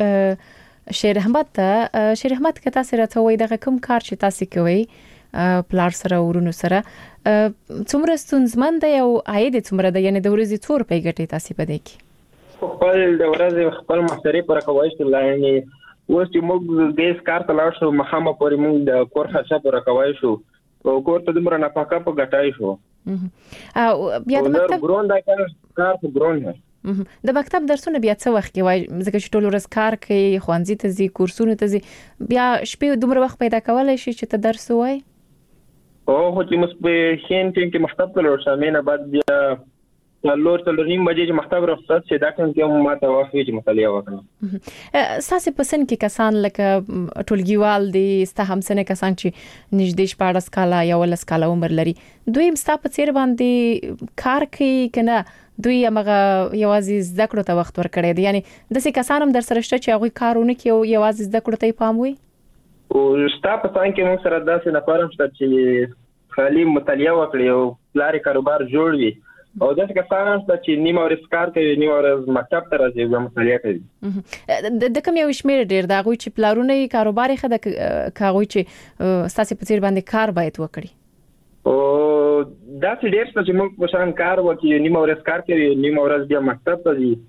شیر احمد ته شیر احمد که تاسو راته وایي دغه کوم کار چې تاسو کوي پلار سره ورونو سره څومره ستونزمن دی او عاید څومره دی، یعنی د ورځې څو روپۍ ګټئ تاسو په دې کې؟ خپل د ورځې خپل مصرف پر کوي چې یعنی اوس چې موږ د کار ته لاړ شو مخامه پورې موږ د کور خرچه پر کوي شو او کور ته دومره نفقه په ګټای شو. او بیا د مکتب ګرون دا کار کار په ګرون دی. د مکتب درسونه بیا څه وخت کې وای؟ ځکه چې ټول ورځ کار کوي، ښوونځي ته ځي، کورسونه ته ځي، بیا شپې دومره وخت پیدا کولای شي چې ته درس وای؟ او خو چې مصباحین کې مکتب ته لاړ شم نه بعد بیا لور څلور نیم بجې چې مکتب رخصت شي دا کوم کې ما ته وخت چې مطالعه وکړم. ساسې پسند کې کسان لکه ټولګیوال دي، ستا همسنه کسان چې نږدې شپاړس کاله یا ولس کاله عمر لري، دوی ستا په څیر باندې کار کوي کنه دوی هغه یوازې زده کړو ته وخت ورکړي دي؟ یعنی داسې کسان هم در سره شته چې هغوی کارونه کوي او یوازې زده کړو ته پام وي؟ او ستا په څنګه کې موږ سره داسې نفر هم شته چې خالي مطالعه وکړي او پلار کاروبار جوړ وي، او داسې کسان هم شته چې نیمه ورځ کار کوي، نیمه ورځ مکتب ته راځي او مطالعه کوي. د کوم یو شمېر ډېر د هغوی چې پلارونه یې کاروبار یې ښه ده که هغوی چې ستاسې په څېر باندې کار باید وکړي؟ او داسې ډېر شته چې موږ په شان کار وکړي، نیمه ورځ کار کوي، نیمه ورځ بیا مکتب ته ځي.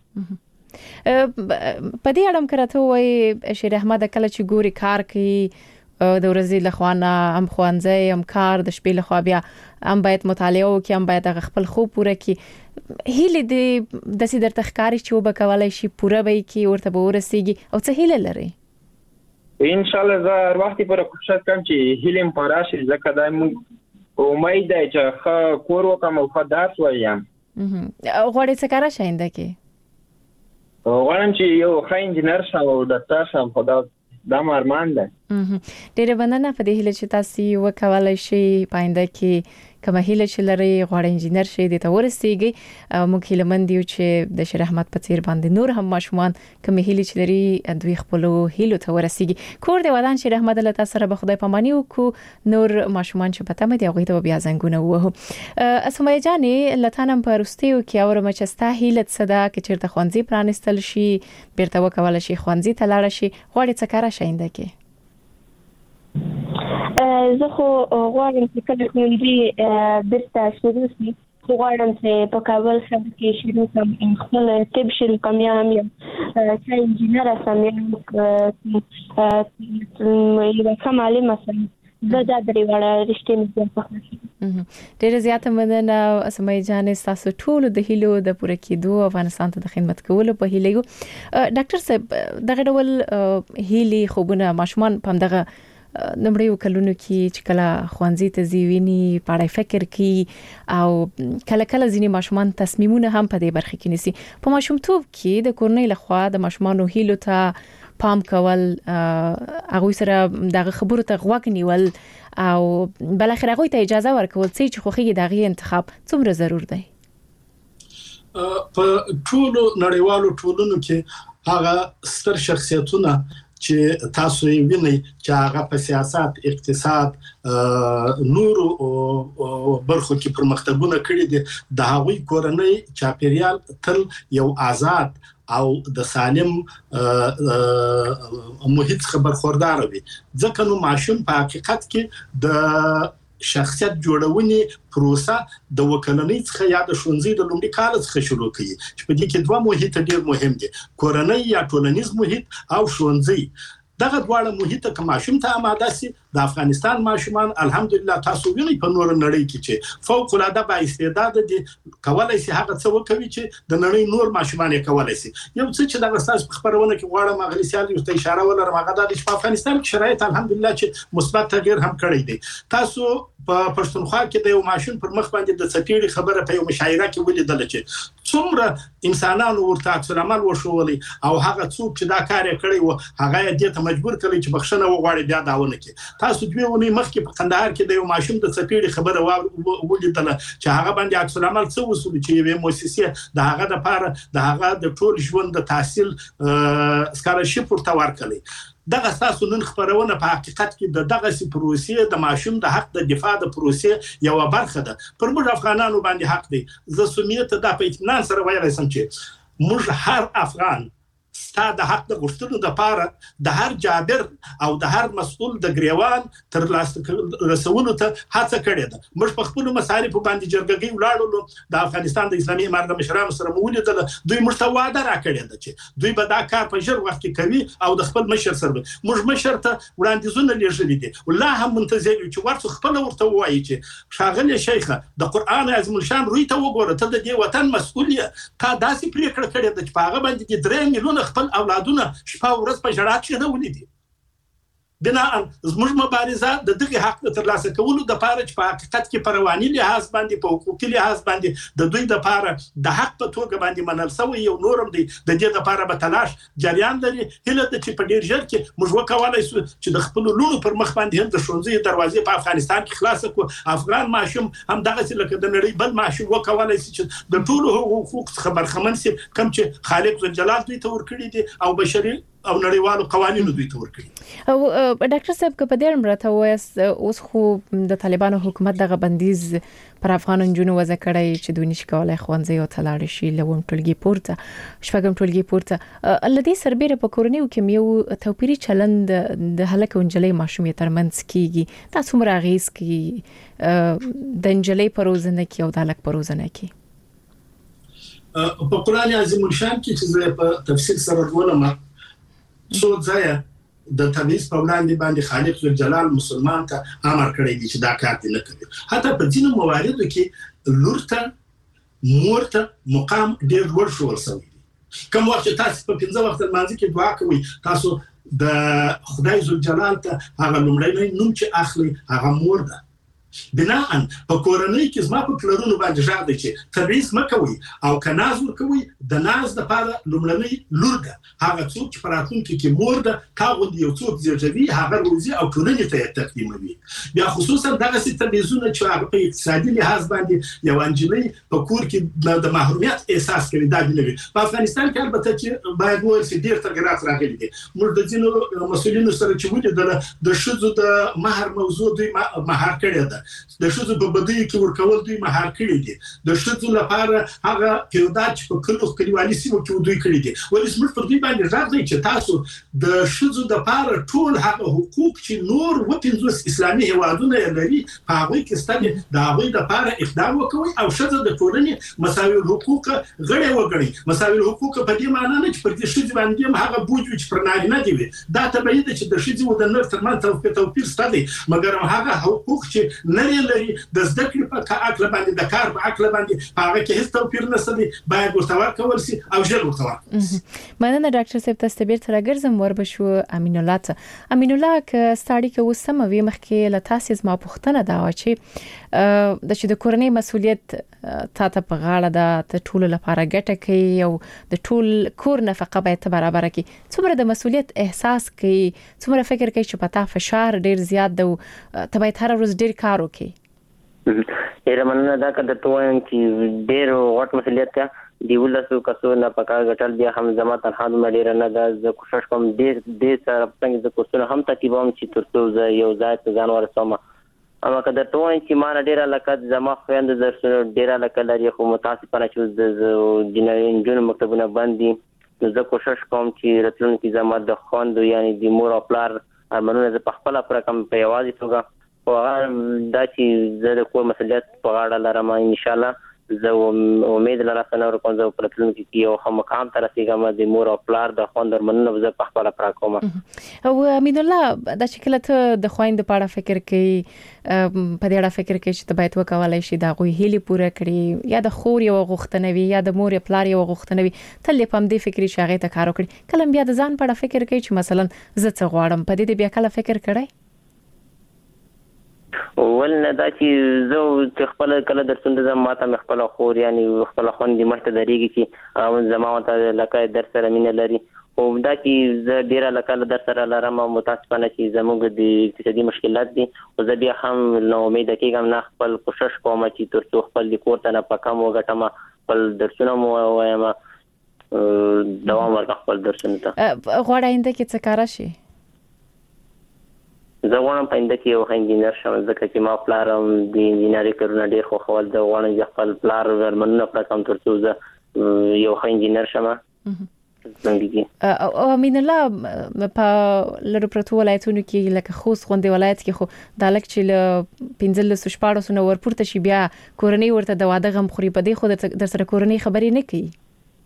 په دې اړه هم که راته ووایي شیر احمد، کله چې ګوري کار کوي د ورځې لخوا نه هم ښوونځی هم کار، د شپې لخوا بیا هم باید مطالعه وکړي، هم باید هغه خپل خوب پوره کړي، هیلې دې داسې درته ښکاري چې وبه کولی شي پوره به یې کړي، ورته به ورسېږي، او څه هیله لرئ؟ انشاءالله زه هر وخت پورې کوشش کوم چې هیلې مې پوره شي، ځکه دا موږ امید دی چې ښه کور وکړم او ښه درس ووایم. غواړئ څه کاره شئ آینده کې؟ غواړم چې یو ښه انجینر شم او ډاکټر شم، خو دا دا ارمان ده. ډېره مننه په دې هیله چې تاسو وکولای شئ په آینده کې کومه هیله چې لرئ غواړئ انجینر شئ دې ته ورسیږئ. موږ هیلهمند یو چې د شیر احمد په څیر باندې نور هم ماشومان کومه هیله چې لري دوی خپل هیلو ته ورسیږي. کور د ودان شیر احمد له تاسو سره به خدای پاماني وکړو، نور ماشومان چې پته مې دی هغوی ته بیا زنګونه ووهو. اسماعیل جانې لتانم په وروستیو کې اورم چې ستا هیله څه ده که چېرته ښوونځي پرانیستل شي بیرته وکولی شي ښوونځي ته لاړه شي، غواړې څه کاره شي آینده کې؟ زه خو غواړم چې کله ښوونځي بیرته شروع شي، خو غواړم چې په کابل ښار کې شروع کړم، خپل طب شروع کړم، یا هم یم چې انجینره شم، یا یوه ښه معلمه شم. زه دا درې واړه رښتې مې زیات خوښوي. ډېره زیاته مننه اسماعیل جانې، ستاسو ټولو د هیلو د پوره کېدو افغانستان ته د خدمت کولو په هیله یو. ډاکټر صاحب دغه ډول هیلې خوبونه ماشومان په همدغه نمړیو کلونو کې چې کله ښوونځي ته ځي ویني په اړه فکر کوي او کله کله ځینې ماشومان تصمیمونه هم په دې برخه کې نیسي. په ماشومتوب کې د کورنۍ لخوا د ماشومانو هیلو ته پام کول، هغوی سره دغه خبرو ته غوږ نیول او بل اخر هغوی ته اجازه ورکول چې خوښیږي د هغې انتخاب څومره ضرور دی؟ په ټولو نړیوالو ټولنو کې هغه ستر شخصیتونه چې تاسو یې وینئ چې هغه په سیاست، اقتصاد، نورو برخو کې پرمختګونه کړي دي، د هغوی کورنۍ چاپیریال تل یو آزاد او د سالم محیط څخه برخوردار وي. ځکه نو ماشوم په حقیقت کې د شخصیت جوړونې پروسه د وکلنۍ څخه یا د ښوونځي د لومړي کال څخه شروع کړي چې په دې کې دوه محیط ډېر مهم دي، کورنۍ یا ټولنیز محیط او ښوونځي. دغه دواړه محیط که ماشوم ته آماده سي، د افغانستان ماشومان الحمدلله تاسو وینئ په نور نړۍ کې چې فوق العاده با استعداد دي، کولای شي هغه څه وکوي چې د نړۍ نور ماشومان یې کولای شي. یو څه چې د استاد په خبرونه کې غواړم اغلی سیال یو ته اشاره ولرم، هغه د په افغانستان کې شرایط الحمدلله چې مثبت تغییر هم کړی دی. تاسو په پښتونخوا کې د یو ماشوم پر مخ باندې د څپېړې خبره په یو مشاعره کې ولیدل چې څومره انسانانو ورته عکس العمل وښولي او هغه څوک چې دا کار یې کړی و هغه یې دې ته مجبور کړی چې بخښنه وغواړي بیا دا ونه کړي. تاسو دوی ونې مخکې په کندهار کې د یو ماشوم د څپېړې خبره ولیدله چې هغه باندې عکس العمل څه وسول چې یوې مؤسسې د هغه لپاره د هغه د ټول ژوند د تحصیل سکالرشپ ورته ورکړي. دغه تاسو نن خبرونه په حقیقت کې د دغه سي پروسې د ماشوم د حق د دفاع د پروسې یو برخه ده. پر موږ افغانانو باندې حق دی. زه سمیت د په اطمینان سره وایي سم چې موږ هر افغان ستا د حق د غوښتلو لپاره د هر جابر او د هر مسؤل د ګریوان تر لاسته رسولو ته هڅه کړې ده. موږ په خپل مصارف باندې جرګګي ولاړو، د افغانستان د اسلامي امارت د مشرانو سره مولیدل، دوی موږ ته وعده راکړې ده چې دوی به دا کار په ژر وخت کې کوي او د خپل مشر سره موږ مشر ته وړاندیزونه لېږلي دي. والله هم منتظر یو چې ورته خپل ورته وایي چې ښاغلی شیخه د قرآن عظیم الشان روی ته وګوره، ته د دې وطن مسؤل یې، تا داسې پرېکړه کړې ده چې په هغه باندې د درې میلیونه خپل اولادونه شپه ورځ په ژړا کښېنولي دي. بناء زموږ مبارزه د دغه حق د ترلاسه کولو د پاره چې په حقیقت کې په رواني لحاظ باندې، په حقوقي لحاظ باندې د دوی د پاره د حق په توګه باندې منل شوی یو نورم دی. د دې د پاره به تلاش جریان لري. هله د چې په ډیر ژر کې موږ وکولای شو چې د خپل لونو پر مخ باندې هم د ښوونځي دروازې په افغانستان کې خلاص کړو. افغان ماشوم هم دغه چې لکه د نړۍ بل ماشوم وکولای شي چې د ټولو حقوق څخه برخمن شي، کوم چې خالق ذوالجلال دوی ته ورکړي دي او بشري او نړیوالو قوانینو دوی ته ورکړي. او ډاکټر صاحب که په دې مرته وایست اوس خو د طالبانو حکومت دغه بندیز پر افغان جنونو وځ کړی چې دوی نشي کولای ښوونځي او تلاړ شي لوم ټولګي پورته شپږم ټولګي پورته. الدې سربېره په کورنیو کې یو توپیري چلند د هلک او نجلۍ ماشومې ترمنځ کیږي. تاسو مراغیز کی د نجلۍ په روزنه کې او د هلک په روزنه کې په قرآن عظیم الشان کې چې زه په تفسیر سره ولوم څو ځایه د تبعیض په وړاندې باندې خالق ذوالجلال مسلمان ته امر کړی دی چې دا کار دې نه کوي. حتی په ځینو مواردو کې لور ته مور ته مقام ډېر لوړ شول شوی دی. کوم وخت چې تاسو په پنځه وخت لمانځه کې دعا کوئ، تاسو د خدای ذوالجلال ته هغه لومړی نوم چې اخلي هغه مور ده. بناء په کورنۍ کې زما په پلرونو باندې ژغ دی چې تبعیض مه کوئ او که ناز ورکوئ د ناز دپاره لومړنۍ لور ده. هغه څوک چې په راتلونکي کې مور ده، تا غوندې یو څوک زېږوي، هغه روزي او ټولنې ته یې تقدیموي. بیا خصوصا دغسې تبعیضونه چې هغه په اقتصادي لحاظ باندې یوه نجلۍ په کور کې د محرومیت احساس کوي، دا دې نه وي. په افغانستان کې البته چې باید وویل شي ډېر تغیرات راغلي دي. موږ د ځینو مسؤلینو سره چې ولیدله د ښځو د مهر موضوع دوی مهار کړې ده، د ښځو په بدیو کې ورکول دوی مهار کړي دي، د ښځو لپاره هغه پیودات چې په کلو کلیوالي سیمو کې دوی کړي دي. ولې زموږ پر دوی باندې غږ دی چې تاسو د ښځو لپاره ټول هغه حقوق چې نور و پنځوس اسلامي هیوادونه یې لري په هغوی کې سته، د هغوی لپاره اقدام وکوئ او ښځه د ټولنې مساوي الحقوق غړی وګڼئ. مساوي الحقوق په دې معنا نه چې پر دې ښځې باندې هم هغه بوج وي چې پر نارینه دي وي. دا طبیعي ده چې د ښځې او د نر ترمنځ توپیر شته دی، مګر هغه حقوق چې نر لري د زده کړې په عقل باندې، د کار په عقل باندې، هغه کې هیڅ توپیر نشته دی، باید ورته ورکول شي او ژر ورته ورکول شي. مننه ډاکټر صاحب، تاسو بیرته راګرځم وربشو امین الله ته. امین الله که ستړي کې وسم وی مخکې له تاسو زما پوښتنه دا و چې د چې د کورنۍ مسؤلیت تا ته په غاړه ده، ته ټول لپاره ګټه کوي او د ټول کور نفقه باید برابر کړي. څومره د مسؤلیت احساس کوي، څومره فکر کوي چې پتا فشار ډیر زیات ده او ته باید هر ورځ ډیر کار وکړي؟ ډېره مننه. دا که درته وایم چې ډېر غټ مسؤلیت ده، دی ولسو کسو نه پکا غټل بیا هم زما تنها د ډیر نه د ز کوشش کوم دې دې سره څنګه د کوڅه هم تکیبم چې ترڅو ز یو ځای ته ځان ورسوم اما کله ته وایي چې ما ډیر لکه زما خويند درسونه ډیر لکه لري خو متاسفانه چې د جنین جون مکتبونه باندې زه کوشش کوم چې راتلونکي زما د خوند یعنی د مور او پلار ارمنونه د خپل پر کم په یوازې توګه او دا چې زه د کور مسؤلیت په غاړه لرم ان شاء الله زه امید لرم چې نور کوم زه په راتلونکي کې یو هم مقام ته رسیدم د مور او پلار د خوند ارمنونه زه په خپل پر کوم او امین الله دا چې کله ته د خويند په اړه فکر کوي په دې اړه فکر کوي چې ته باید وکولای شي دا غوي هلي پوره کړي یا د خور یو غوښتنه وي یا د مور پلار یو غوښتنه وي تل په دې فکرې شاغې ته کار وکړي کله بیا د ځان په اړه فکر کوي چې مثلا زه څه غواړم په دې بیا کله فکر کړی ولنه دا چې زه خپل کله درسونه زما ته خپل خور یعنی خپل خوند دي مرته درېږي چې او زما ته لکه در سره مینه لري او دا چې زه ډیره لکه در سره لرم متاسفانه چې زموږ د اقتصادي مشکلات دي او زه بیا هم نو امید کېږم نه خپل کوشش کوم چې ترڅو خپل د کور ته نه پکم وګټم خپل درسونه مو وایم دوام ورکړم خپل درسونه ته غواړم انده کې څه کار شي زه غواړم په انده کې یو انجینر شم ځکه چې ما پلار هم د انجینري کارونه ډېر خوښول د غواړم چې خپل پلار ورمنونه پر کوم ترڅو زه یو انجینر شم او امین الله په لړ پروتو ولایتونو کې لکه خوست غونډه ولایت کې خو د لک چې ل پنځل سپاړو سونه ورپورته شي بیا کورنۍ ورته د واده غم خوري په دې خو در سره کورنۍ خبرې نه کوي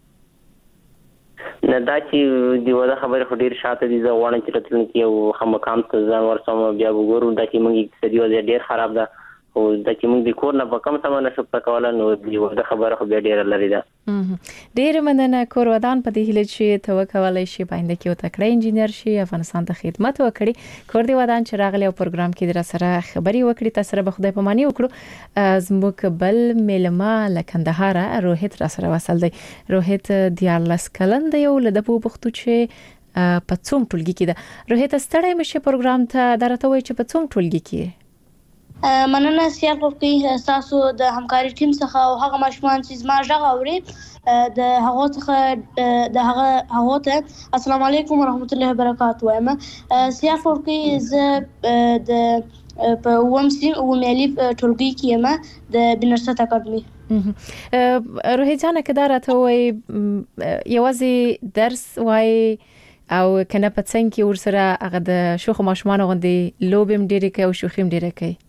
نه دا چې دی ودا خبره خو ډیر شاته دي زه غواړم چې راتلونکي یو هم مقام ته ځان ورسوم بیا وګورو دا چې موږ اقتصادي وضعیت ډیر خراب ده او دا چې موږ د کور نه په کم سمه نشو پکولا نو دی ودا خبره خو بیا ډیر لري ده ډیر مننه کور ودان په دې هله چې ته وکولای شي باندې کې او تکړه انجینر شي افغانستان ته خدمت وکړي کور دی ودان چې راغلی او پروګرام کې در سره خبري وکړي تاسو به خدای په معنی وکړو زموږ بل ملما لکندهار روحیت را سره وصل دی روحیت دیارلس کلن دی یو لده په پختو چې په څوم ټولګي کې ده روحیت ستړی مشه پروګرام ته درته وای چې په څوم ټولګي کې مننه سیال کوي تاسو د همکاري ټیم څخه او هغه ماشومان چې زما ژغ اوري د هغه څخه د هغه هغه ته السلام علیکم ورحمت الله وبرکاته وایم سیال کوي ز د په ومسي او ملي ټولګي کې ما د بنرست اکاډمي روحي جان کدار ته وای یوازې درس وای او کنه په څنګه کې ورسره هغه د شوخ ماشومان غوندي لوبم ډیره کوي او شوخیم ډیره کوي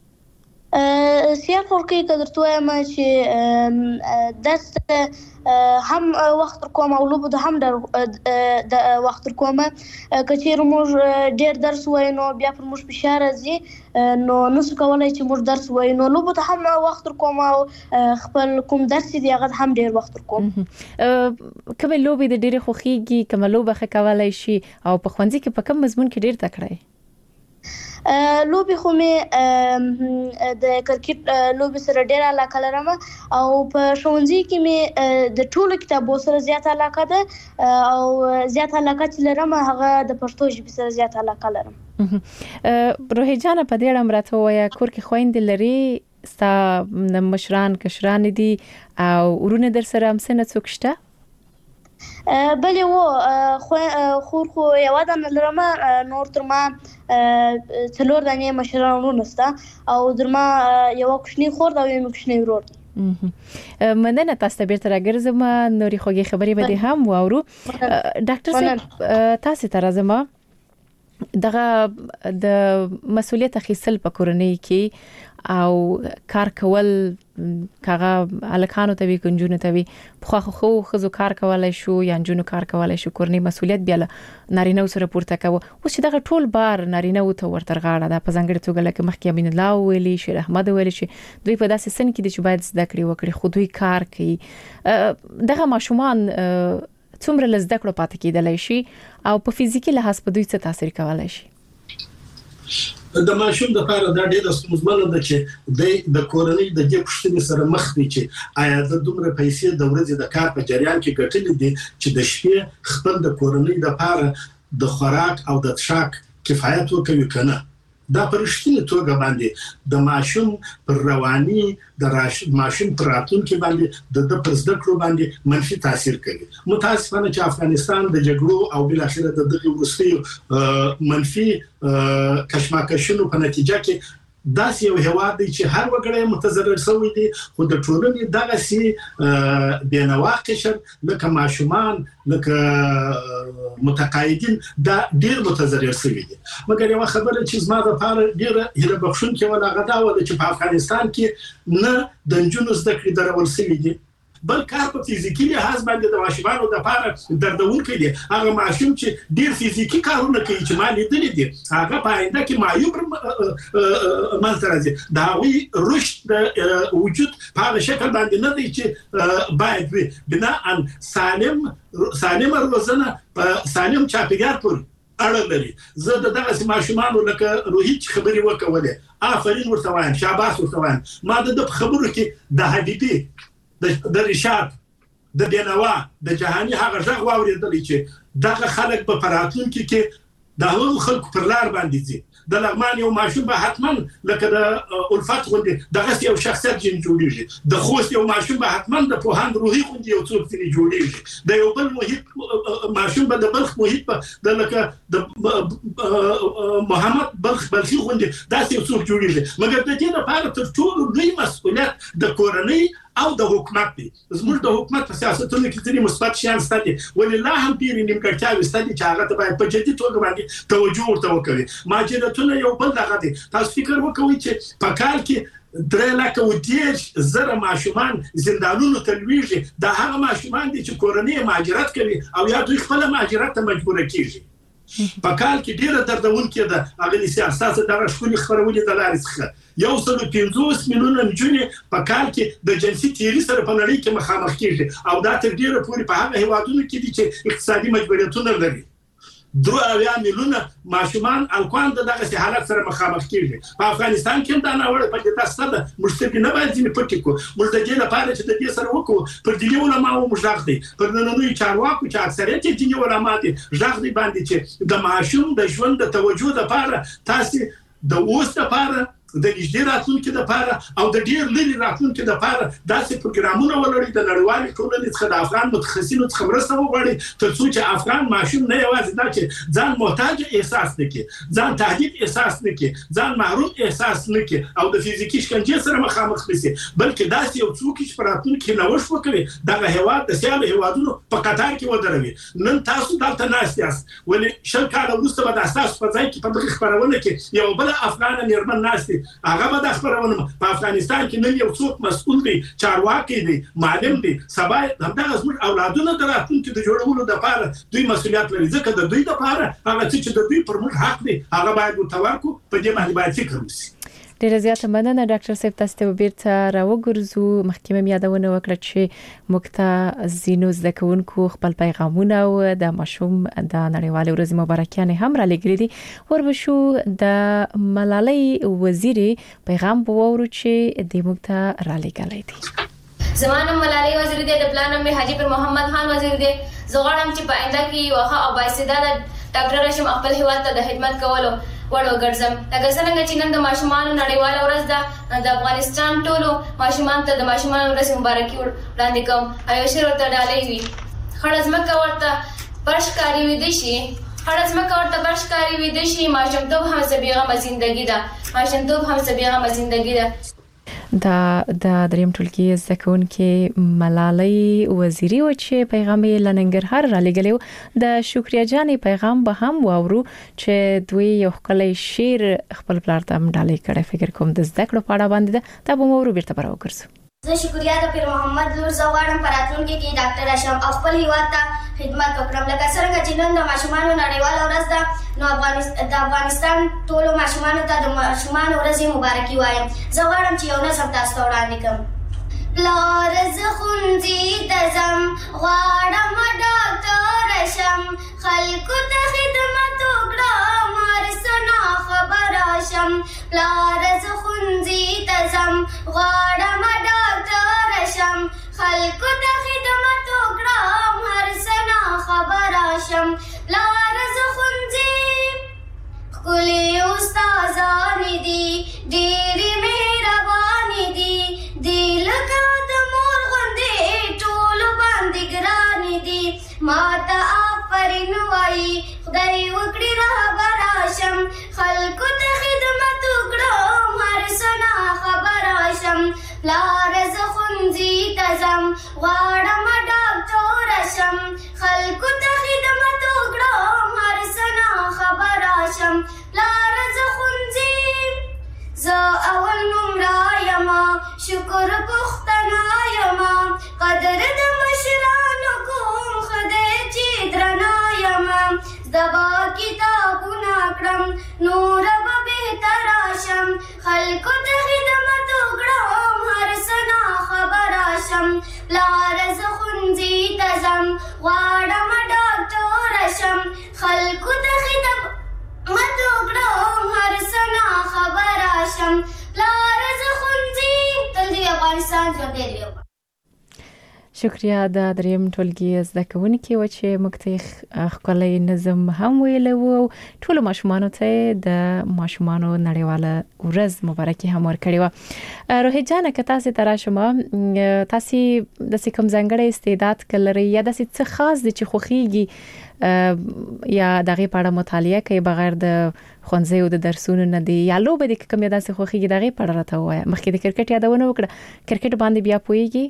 سیال فورکی کدرته یم چې درس هم وخت کوم او لوب د هم د وخت کوم کچیر موږ ډیر درس وای نو بیا پر موږ فشار راځي نو نو څه کولای چې موږ درس وای نو لوب د هم وخت کوم او خپل کوم درس دی هغه هم ډیر وخت کوم کوم لوب د ډیر خوخيږي کوم لوب خه کولای شي او په خوندې کې په کوم مضمون کې ډیر تکړه لوبي خو مې د کرکټ لوبي سره ډېر علاقه لرم او په ښوونځي کې مې د ټولو کتابو سره زیات علاقه ده او زیات علاقه چې لرم هغه د پښتو ژبې سره زیات علاقه لرم روحي جان په دې اړه راته وایي کور کې خويند لري ستا مشران کشران دي او ورونه در سره هم سنه څوک شته بلې و خور خو یو د لرم نور تر ما څلور دانې مشران ورونه سته او در ما یو کوچنی خور دا یو کوچنی ورور مننه تاسو ته بیرته راګرځم نوري خوږی خبرې به هم واورو ډاکټر صاحب تاسو ته راځم دغه د مسولیت اخیستل په کورنۍ کې او کار کول کاغه الکانو ته وی کنجونو ته وی خو خو خو کار کولای شو یا جنونو کار کولای شو کورنۍ مسولیت بیا نارینه سره پورته کوي او چې دغه ټول بار نارینه ته ورتر غاړه ده په ځنګړي توګه لکه مخکې امین الله ویلي شیر احمد ویلي شي دوی په داسې سن کې چې باید زده کړې وکړي خو دوی کار کوي دغه ماشومان څومره لزده کړو پاتې کېدلای شي او په فزیکي لحاظ په دوی څه تاثیر کولای شي د ماشوم د لپاره دا ډېر ستونزمنه ده چې د د کورنۍ د دې پښتنې سره مخ دي چې آیا د دومره پیسې د ورځې د کار په جریان کې ګټلې دي چې د شپې خپل د کورنۍ د لپاره د خوراک او د څښاک کفایت وکوي کنه دا پرشتنه توګه باندې د ماشوم پر رواني د ماشوم پر راتلونکي باندې د د پرزده کړو باندې منفي تاثیر کوي. متاسفانه چې افغانستان د جګړو او بل اخره د دغه وروستي منفي کشمکشونو په نتیجه کې داس یو هواد دی چې هر وګړی متضرر شوی دی، خو د ټولنې دغه سي بینوا قشر لکه ماشومان لکه متقاعدین دا ډیر متضرر شوی دي. مګر یو خبره چې زما د پاره ډیره هیله بخښونکې ولا غدا و چې په افغانستان کې نه د نجونو زده کړې درول شوی دي، بل کار په فزیکی لحاظ باندې د ماشومانو د پاره دردونکې دي. هغه ماشوم چې ډیر فزیکی کارونه کوي چې ما لیدلې دي، هغه په آینده کې معیوب منځ راځي. دا وی رشد د وجود په هغه شکل باندې نه دی چې باید وي. بناء سالم سالم روزنه په سالم چاپیریال پورې اړه لري. زه د دغه ماشومانو لکه روحي خبرې وکولې، آفرین ورته وایم، شاباس ورته وایم. ما د خبرو کې د حبیبي د رشاد د بینوا د جهاني هغه ځغ واوریدل چې دغه خلک په پراتونکو کې د هغو خلکو پر لار باندې دي. د لغمان یو ماشوم به حتما لکه د الفت غوندې دغه یو شخصیت جن جوړیږي، د خوست یو ماشوم به حتما د پوهاند روحي غوندې یو څوک ترې جوړیږي، د یو بل محیط ماشوم به د بلخ محیط په د لکه د محمد بلخ بلخي غوندې داسې یو څوک جوړیږي. مګر د دې لپاره تر ټولو لوی مسؤلیت د کورنۍ او د حکومت دی. زموږ د حکومت په سیاستونو کې ځینې مثبت شیان شته دي، ولې لا هم ډېرې نیمګړتیاوې شته دي چې هغه ته باید په جدي توګه باندې توجه ورته وکړي. مهاجرتونه یو بل دغه دی. تاسو فکر وکړئ چې په کال کې درې لکه او دېرش زره ماشومان زندانونو ته لویږي. دا هغه ماشومان دي چې کورنۍ مهاجرت کوي او یا دوی خپله مهاجرت ته مجبوره کېږي. په کال کې ډېره دردونکې ده. هغه سیاست دغه ښکلې خپرونې د لارې څخه یو سل او پنځوس میلیونه نجونې په کال کې د جنسي تیري سره په نړۍ کې مخامخ کېږي، او دا تر ډېره پورې په هغه هیوادونو کې دي چې اقتصادي مجبوریتونه لري. درو اویا میلیونه ماشومان الکوان د دغه حالت سره مخامخ کېږي. په افغانستان کې هم دا ناوړه پدیده شته ده. موږ سترګې نه باید ځینې پټې کړو. موږ د دې لپاره چې د دې سره وکړو پر دیني علماو موږ غږ دی، پر نننیو چارواکو چې اکثریت یې دیني علما دي غږ دی باندې چې د ماشوم د ژوند د توجه لپاره تاسو د اوس لپاره د نږدې راتلونکي لپاره او د ډیر لري راتلونکي لپاره داسې پروګرامونه ولري د نړیوالې ټولنې څخه د افغان متخصصینو څخه مرسته وغواړي تر څو چې افغان ماشوم نه یوازې دا چې ځان محتاج احساس نه کړي، ځان تهدید احساس نه کړي، ځان محروم احساس نه کړي او د فزیکي شکنجې سره مخامخ نشي، بلکې داسې یو څوک چې په راتلونکي نوښت وکړي دغه هیواد د سیالو هیوادونو په قطار کې ودروي. نن تاسو دلته ناست یاست، ولې شل کاله وروسته به د اساس په ځای کې په دغه خبرونه کې یو بل افغان میرمن ناست هغه به د خبرونه په افغانستان کې نن یو څوک مسؤل دی، چارواکي دی، معلم دی، سبا همدغه زموږ اولادونه د راتلونکي د جوړولو لپاره دوی مسؤلیت لري. ځکه د دوی لپاره هغه چې د دوی پر موږ حق دی هغه باید ورته په دې باندې باید فکر وشي. ډیره زیاته مننه ډاکټر صاحب، تاسو ته بیرته راوګرځو. مخکې مې یادونه وکړه چې موږ ته ځینو زده کوونکو خپل پیغامونه او د ماشوم د نړیوالې ورځې مبارکیانې هم را لګري دي. وربشو د ملالۍ وزیرې پیغام وورو چې د موږ ته را لګلای دي. زمانه ملالۍ وزیر دی، د پلان مې حاجی پر محمد خان وزیر دی. زه غواړم چې په آینده کې یو ښه او بااستعداده ډاکټر راشم، خپل هیواد ته د خدمت کولو وړو ګرځم. لکه څنګه چې نن د ماشومانو نړیواله ورځ ده، د افغانستان ټولو ماشومان ته د ماشومانو ورځ مبارکي وړاندې کوم. او یو شعر ورته ډالۍ وي: خړه ځمکه ورته فرش کاری ویده شي، خړه ځمکه ورته فرش کاری ویده شي، ماشومتوب هم څه بېغمه زندګي ده، ماشومتوب هم څه بېغمه زندګي ده. دا د دریم ټولګي زده کوونکې ملالۍ وزیري و چې پیغام یې له ننګرهار را لېږلی و. د شکریا جانې پیغام به هم واورو چې دوی یو ښکلی شعر خپل پلار ته هم ډالۍ کړی. فکر کوم د زده کړو په اړه باندې ده، دا به مو واورو. بیرته به راوګرځو. زه شکریا د پیر محمد لور، زه غواړم په راتلونکي کې ډاکټر راشم او خپل هیواد ته خدمت وکړم. لکه څرنګه چې نن د ماشومانو نړیواله ورځ ده، نو د افغانستان ټولو ماشومانو ته د ماشومانو ورځې مبارکي وایم. زه غواړم چې یو نظم تاسو ته وړاندې کړم. پلار زه ښوونځي ته ځم، غواړم ډاکټر شم، خلکو ته خدمت وکړم، هر څه ناخبره شم. پلار زه ښوونځي ته ځم، غواړم ډاکټر شم، خلکو ته خدمت وکړم، هر څه ناخبره شم. پلار زه ښوونځي ښکلي استاد نازانې دي ډېرې مهربانې دي دې لکه د مور غوندې ټولو باندې ګرانې دي ما ته آفرین وایي خدای وکړي رهبره شم خلکو ته خدمت وکړم هر څه ناخبره شم پلاره زه ښوونځي ته ځم غواړم ډاکټره شم خلکو ته خدمت وکړم هر څه ناخبره شم پلاره زه ښوونځي زه اول نومره یمه شکر پښتنه یمه قدر د مشرانو کوم خدای چې درنه یمه زده به کتابونه کړم نوره به بهتره شم خلکو ته خدمت وکړم هر څه ناخبره شم پلاره زه ښوونځي ته ځم غواړم ډاکټره شم خلکو ته خدمت وکړم هر څه ناخبره شم پلاره زه ښوونځي تل دې افغانستان ژوندی دی. شکریہ د دریم ټولګي زده کوونکي و چې موږ ته ښکلی نظم هم ویلی و او ټولو ماشومانو ته د ماشومانو نړیواله ورځ مبارکي هم ورکړې وه. روحي جانه که تاسې ته راشم تاسې داسې کوم ځانګړی استعداد که لرئ یا داسې څه خاص دی چې خوښیږي یا د هغې په اړه مطالعه کوي بغیر د ښوونځیو د درسونو نه دی یا لوبه دی که کوم یې داسې خوښیږي د هغې په اړه راته ووایه. مخکې د کرکټ یادونه وکړه کرکټ باندې بیا پوهیږي؟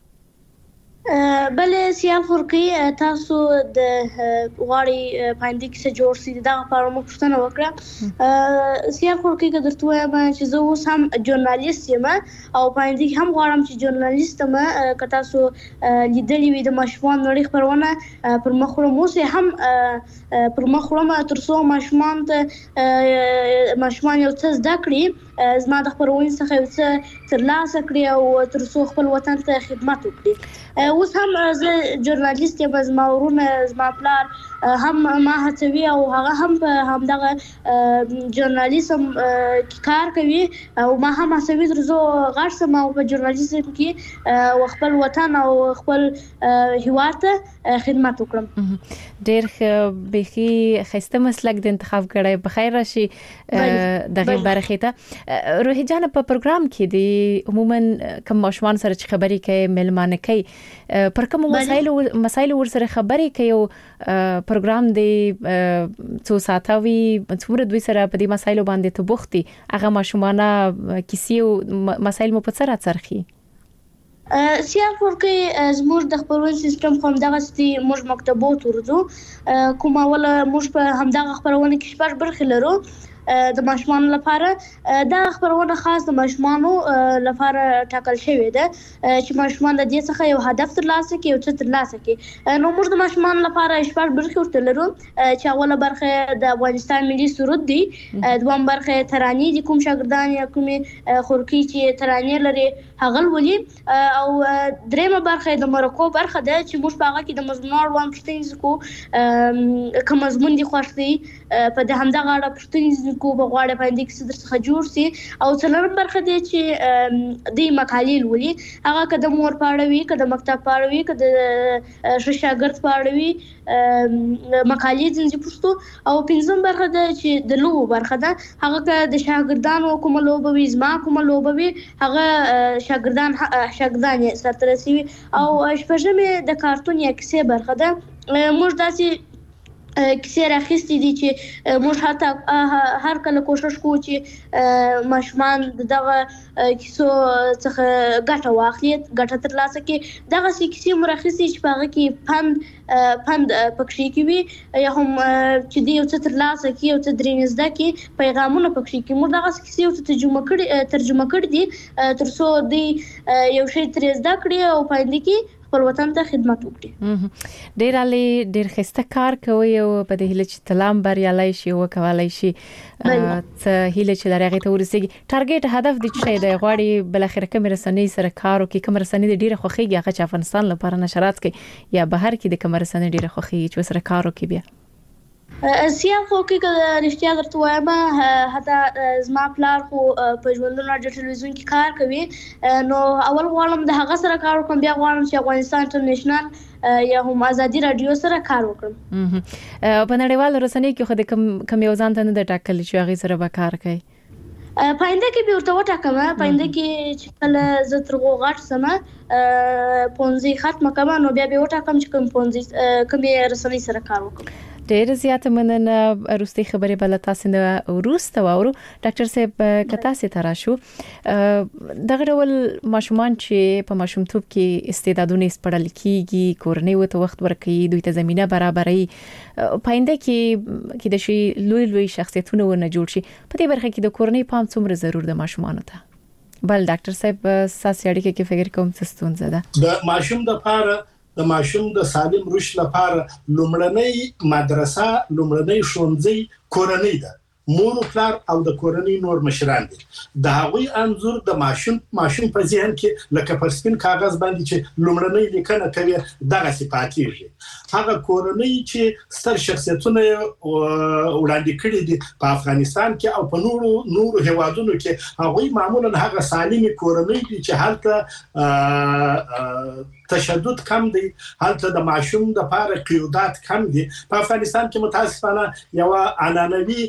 بلې سیال خورکي تاسو د غواړي پاینده کې څه جوړ سي دغه په اړه مو پوښتنه وکړه. سیال خورکي که درته وایم چې زه اوس هم ژورنالیست یم او پاینده کې هم غواړم چې ژورنالیست یم. که تاسو لیدلي وي د ماشومانو نړۍ خپرونه پر مخ وړم اوس یې هم پر مخ وړم تر څو ماشومانو ته ماشومان یو څه زده کړي زما د خپرونې څخه یو څه ترلاسه کړي او تر څو خپل وطن ته خدمت وکړي. اوس هم زه ژورنالیست یم زما ورونه زما پلار هم ما هڅوي او هغه هم په همدغه ژورنالیزم کې کار کوي او ما هم هڅوي تر څو غټ سم او په ژورنالیزم کې خپل وطن او خپل هیواد ته خدمت وکړم. ډېر بخي خسته مسلک د انتخاب کړی بخیر راشي دغه برخې ته. روحي جان په پروګرام کې دی عموما کوم ماشومان سره چې خبرې کوي ملمانه کوي پر کوم مسایل مسایل ور سره خبرې کوي او پروګرام دی څو ساتوي څومره دوی سره په دې مسایلو باندې ته بوختي هغه ماشومانه کیسې او مسایل مو په سره څرخي. سیال خورکي زموږ د خپرونې سیستم خو همدغه ستي موږ مکتبو ورځو کوم اوله موږ په همدغه خپرونه کې شپږ برخې لرو د ماشومانو لپاره. دا خبرونه خاص د ماشومانو لپاره ټاکل شوی ده چې ماشومان د دې څخه یو هدف ترلاسه کړي او څه ترلاسه کړي. نو موږ د ماشومانو لپاره شپږ برخې ورته لرو چې اوله برخه د افغانستان ملي سرود دی، دویم برخه ترانې دي کوم شاګردان یا کومې خورکي چې ترانې لري هغه ولي، او دریمه برخه د مرکو برخه ده چې موږ په هغه کې د مضمون اړوند پوښتنې کوو کوم مضمون دي خوښ دی په دې همدغه اړه پوښتنې کو بغواړي باندې کې صدر څخه جوړ سي. او څلورم برخه دی چې د مقالې ولي هغه کده مور پاړوي کده مکتب پاړوي کده شاګرد پاړوي مقالې ځنځي پوښتو. او پنځم برخه ده چې د لوبو برخه ده هغه د شاګردانو کوم لوبوي زما کوم لوبوي هغه شاګردان شاګردان سره رسوي. او شپږمه د کارتون یا کیسې برخه ده موږ داسې کیسې راخستې دي چې موږ حتی هر کله کوشش کوو چې ماشومان دغه کیسو څخه ګټه واخلي ګټه ترلاسه کړي. دغه کیسې مو راخستې چې په هغه کې پند پند پکښې کوي یا هم چې دی یو څه ترلاسه کړي یو څه درې زده کړي پیغامونه پکښې کوي. موږ دغه کیسې یو څه ترجمه کړي ترجمه کړي دي تر څو دی یو شی ترې زده کړي او پاینده کې خپل وطن ته خدمت وکړي. ډېر علي ډېر خسته کار کوي او په دې هیله چې تلام بریالي شي او کولای شي څه هیله چې درغه ته ورسیږي. ټارګټ هدف دې چې دی غواړي بل اخر کوم رسنۍ سره کار وکړي کوم رسنۍ ډېر خوخيږي هغه چې افغانستان لپاره نشرات کوي یا بهر کې د کوم رسنۍ ډېر خوخيږي چې سره کار وکړي. بیا سیال خو کې رښتیا درته وایم حتی زما پلار خو په ژوندون راډیو ټلویزیون کې کار کوي نو اول غواړم د هغه سره کار وکړم بیا غواړم چې افغانستان انټرنیشنل یا هم ازادي رادیو سره کار وکړم. په نړیوال رسنۍ کې خو د کم کم یو ځان ته نه ټاکل چې هغه سره به کار کوي. پاینده کې به ورته وټاکم پاینده کې چې کله زه تر غوغاټ سم پونځي ختمه کما نو بیا به وټاکم چې کوم پونځي کومې رسنۍ سره کار وکړم. ډېر زیات مننه. روستي خبرې بل تاسو نه ورسته واورو ډاکټر صاحب کتا سي ترا شو دغه ډول ماشومان چې په ماشومتوب کې استعدادونه سپړل کیږي کورنۍ وته وخت ورکړي دوی ته زمينه برابرۍ پاینده کې کې د شي لوی لوی شخصیتونه ونه جوړ شي په دې برخه کې د کورنۍ پام څومره ضرور د ماشومانو ته. بل ډاکټر صاحب ساسي اړیکه کې فکر کوم څه ستونزه ده د ماشوم د پاره د ماشوم د سالم رشد لپاره لومړنۍ مدرسه لومړنۍ ښوونځي کورنۍ ده. مور او پلار او د کورنۍ نور مشران دي. د هغوی انزور د ماشوم ماشوم په ذهن کې لکه پر سپین کاغذ باندې چې لومړنۍ لیکنه کوي دغه صفاتېږي. هغه کورنۍ چې ستر شخصیتونه وړاندې کړي دي په افغانستان کې او په نورو نورو هیوادونو کې هغوی معمولا هغه سالمي کورنۍ دي چې هلته تشدد کم دی هلته د ماشوم د لپاره قیودات کم دي. په افغانستان کې متاسفانه یو عنعنوي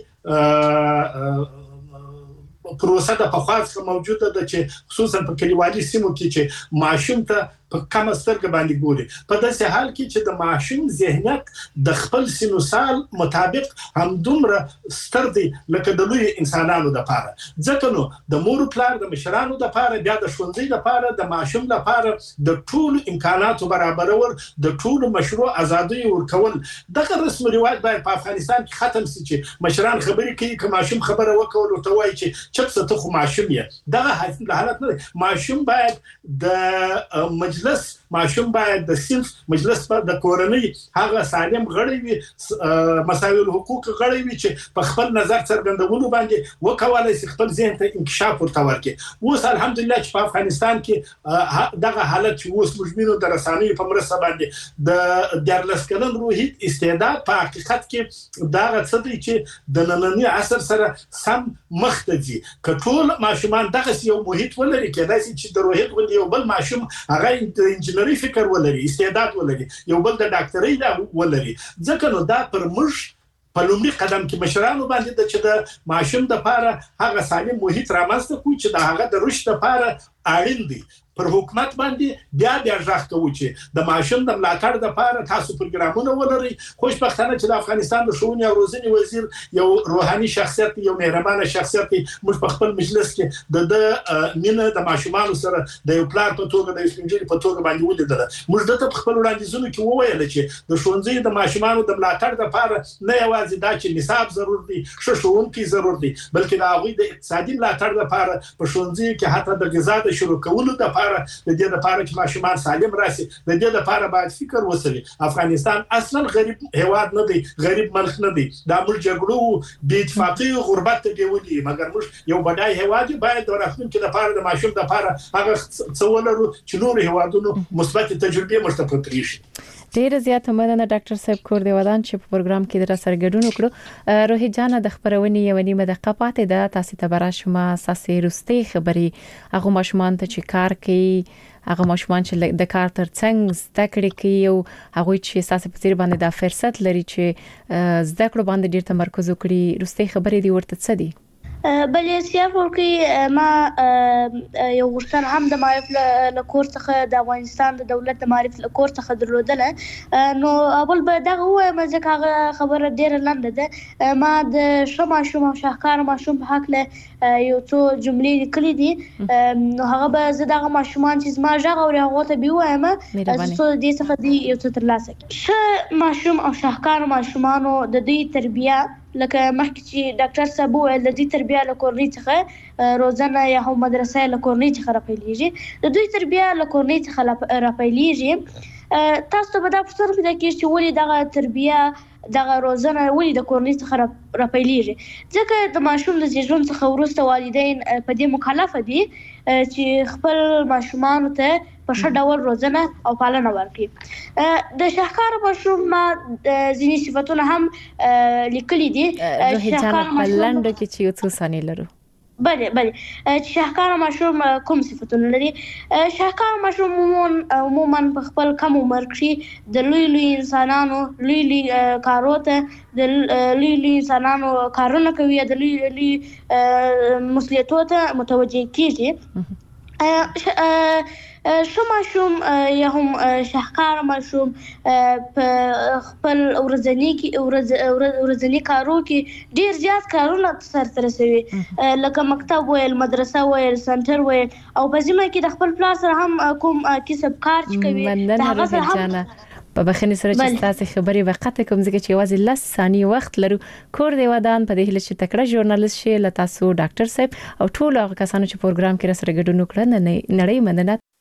پروسه د پخواڅ موجوده ده چې خصوصا په کلیوالي سیمو کې چې ماشوم ته په کم سترګ باندې ګوري. په داسې حال کې چې د ماشوم ذهنیت د خپل سن سال مطابق هم دومره ستر دی لکه د لوی انسانانو د لپاره. ځکه نو د مور پلار د مشرانو د لپاره بیا د ښوونځي لپاره د ماشوم لپاره د ټول امکاناتو برابرول د ټول مشروع ازادي ورکول دغه رسم رواج باید په افغانستان کې ختم شي چې مشران خبرې کوي که ماشوم خبره وکول او ته وایي چې چپ څه ته خو ماشوم یې. دغه حالت نه دی. ماشوم باید د مجلس ماشوم باید د صنف مجلس په د کورنۍ هغه سالم غړي وي مساوي الحقوق غړي وي چې په خپل نظر څرګندولو باندې وکولای شي خپل ذهن ته انکشاف ورته ورکړي. اوس الحمدلله چې په افغانستان کې دغه حالت چې اوس مجمنو د رسانې په مرسته باندې د دیارلس کلن روحي استعداد په حقیقت کې دغه څه دی چې د نننی عصر سره سم مخ ته ځي. کټول ماشومان دغه یو محیط ولري کېدای شي چې د روحیت غوندي یو بل ماشوم هغه د انجنیری فکر ولري استعداد ولري یو بل د ډاکټرۍ دا ولري. ځکه نو دا پر موږ په لومړي قدم کې مشرانو باندې د چې د ماشوم د لپاره هغه سالم محیط رامنځته کوي چې د هغه د رشد لپاره اړین دي. پر حکومت باندې بیا بیا ځخ کوي چې د ماشوم د ملاتړ د لپاره تاسو پروګرامونه ولري. خوشبختانه چې د افغانستان د ښوونې او روزنې وزیر یو روحاني شخصیت یو مهربانه شخصیت موږ په خپل مجلس کې د د مینه د ماشومان سره د یو پلار په توګه د اسلامجري په توګه باندې ولیدل. موږ د خپل وړاندیزونو کې وویل چې د ښوونځي د ماشومان د ملاتړ د لپاره نه یوازې دا چې نصاب ضروري دی ښه ښوونکي ضروري دي بلکې د هغوی د اقتصادي ملاتړ لپاره په ښوونځي کې حتی د غذا د شروع کولو د د دې لپاره چې ماشومان سالم راشي د دې لپاره باید فکر وسوي. افغانستان اصلا غریب هیواد نه دی غریب ملک نه دی. دا موږ جګړو بې اتفاقي غربت ته دیولي مګر موږ یو بډای هیواد باید د راتلونکي لپاره د ماشوم لپاره هغه څه ولرو چې نور هیوادونو مثبت تجربې مرتبط کړي شي. ډیره زیاته مننه ډاکټر صاحب کور دی ودان چې په پروګرام کې در سره ګډون وکړو. روحي جان د خبرونې یو نیمه دقیقه پاتې ده تاسو ته براشمه ساسي روستي خبري هغه ماشومان ته چې کار کوي هغه ماشومان چې د کار ترڅنګ زده کړې کوي او هغه چې ساسي په تیر باندې د فرصت لري چې زده کړو باندې ډیر تمرکز وکړي. روستي خبري دی ورته څه دي؟ بلې سیاف ورکی ما یو غوښتنه هم د معرف له کور څخه د افغانستان د دولت د معرف له کور څخه درلودله نو اول به دغه وایم ځکه هغه خبره ډیره لنډه ده. ما د ښه ماشوم او شاهکار ماشوم په حق له یو څو جملې لیکلې دي نو هغه به زه دغه ماشومان چې زما غږ اوري هغه ته به وایم چې دې څخه دی یو څه ترلاسه کړي. ښه ماشوم او شاهکار ماشومانو د دوی تربیه لکه مخکې چې ډاکټر صاحب وویل د دې تربیه له کورنۍ څخه روزنه یا هم مدرسه له کورنۍ څخه راپیلېږي. د دوی تربیه له کورنۍ څخه راپیلېږي. تاسو ته به دا پوښتنه پیدا کېږي چې ولې دغه تربیه دغه روزنه ولې د کورنۍ څخه راپیلېږي. ځکه د ماشوم د زیږون څخه وروسته والدین په دې مکلفه دي چې خپل ماشومانو ته په ښه ډول روزنه او پالنه ورکړي. د شاهکار ماشوم ما ځینې صفاتونه هم لیکلي دي. شاهکار ماشوم په لنډو کې چې یو څه ثانیې لرو بله بله چې شاهکار ماشوم کوم صفاتونه لري شاهکار ماشوم عموما په خپل کم عمر کې د لوی لوی انسانانو لوی لوی کارو ته د لوی لوی انسانانو کارونه کوي د لوی لوی مسؤلیتونو ته متوجه کیږي شو ماشوم یا هم شاهکار ماشوم په خپل ورځنی کې ورځنی کارو کې ډیر زیات کارونه سرته رسوي لکه مکتب ویل مدرسه ویل سنټر ویل او په ځمه کې د خپل پلاس هم کوم کسب کار کوي د هغه سره هم په بخښنې سره چې تاسو خبرې وخت کوم ځکه چې واځي لس ثانیې وخت لرو کور دی ودان په دې هله چې تکړه ژورنالیست شي لته تاسو ډاکټر صاحب او ټول هغه کسانو چې پروګرام کې سره ګډون وکړل نه نړۍ مننه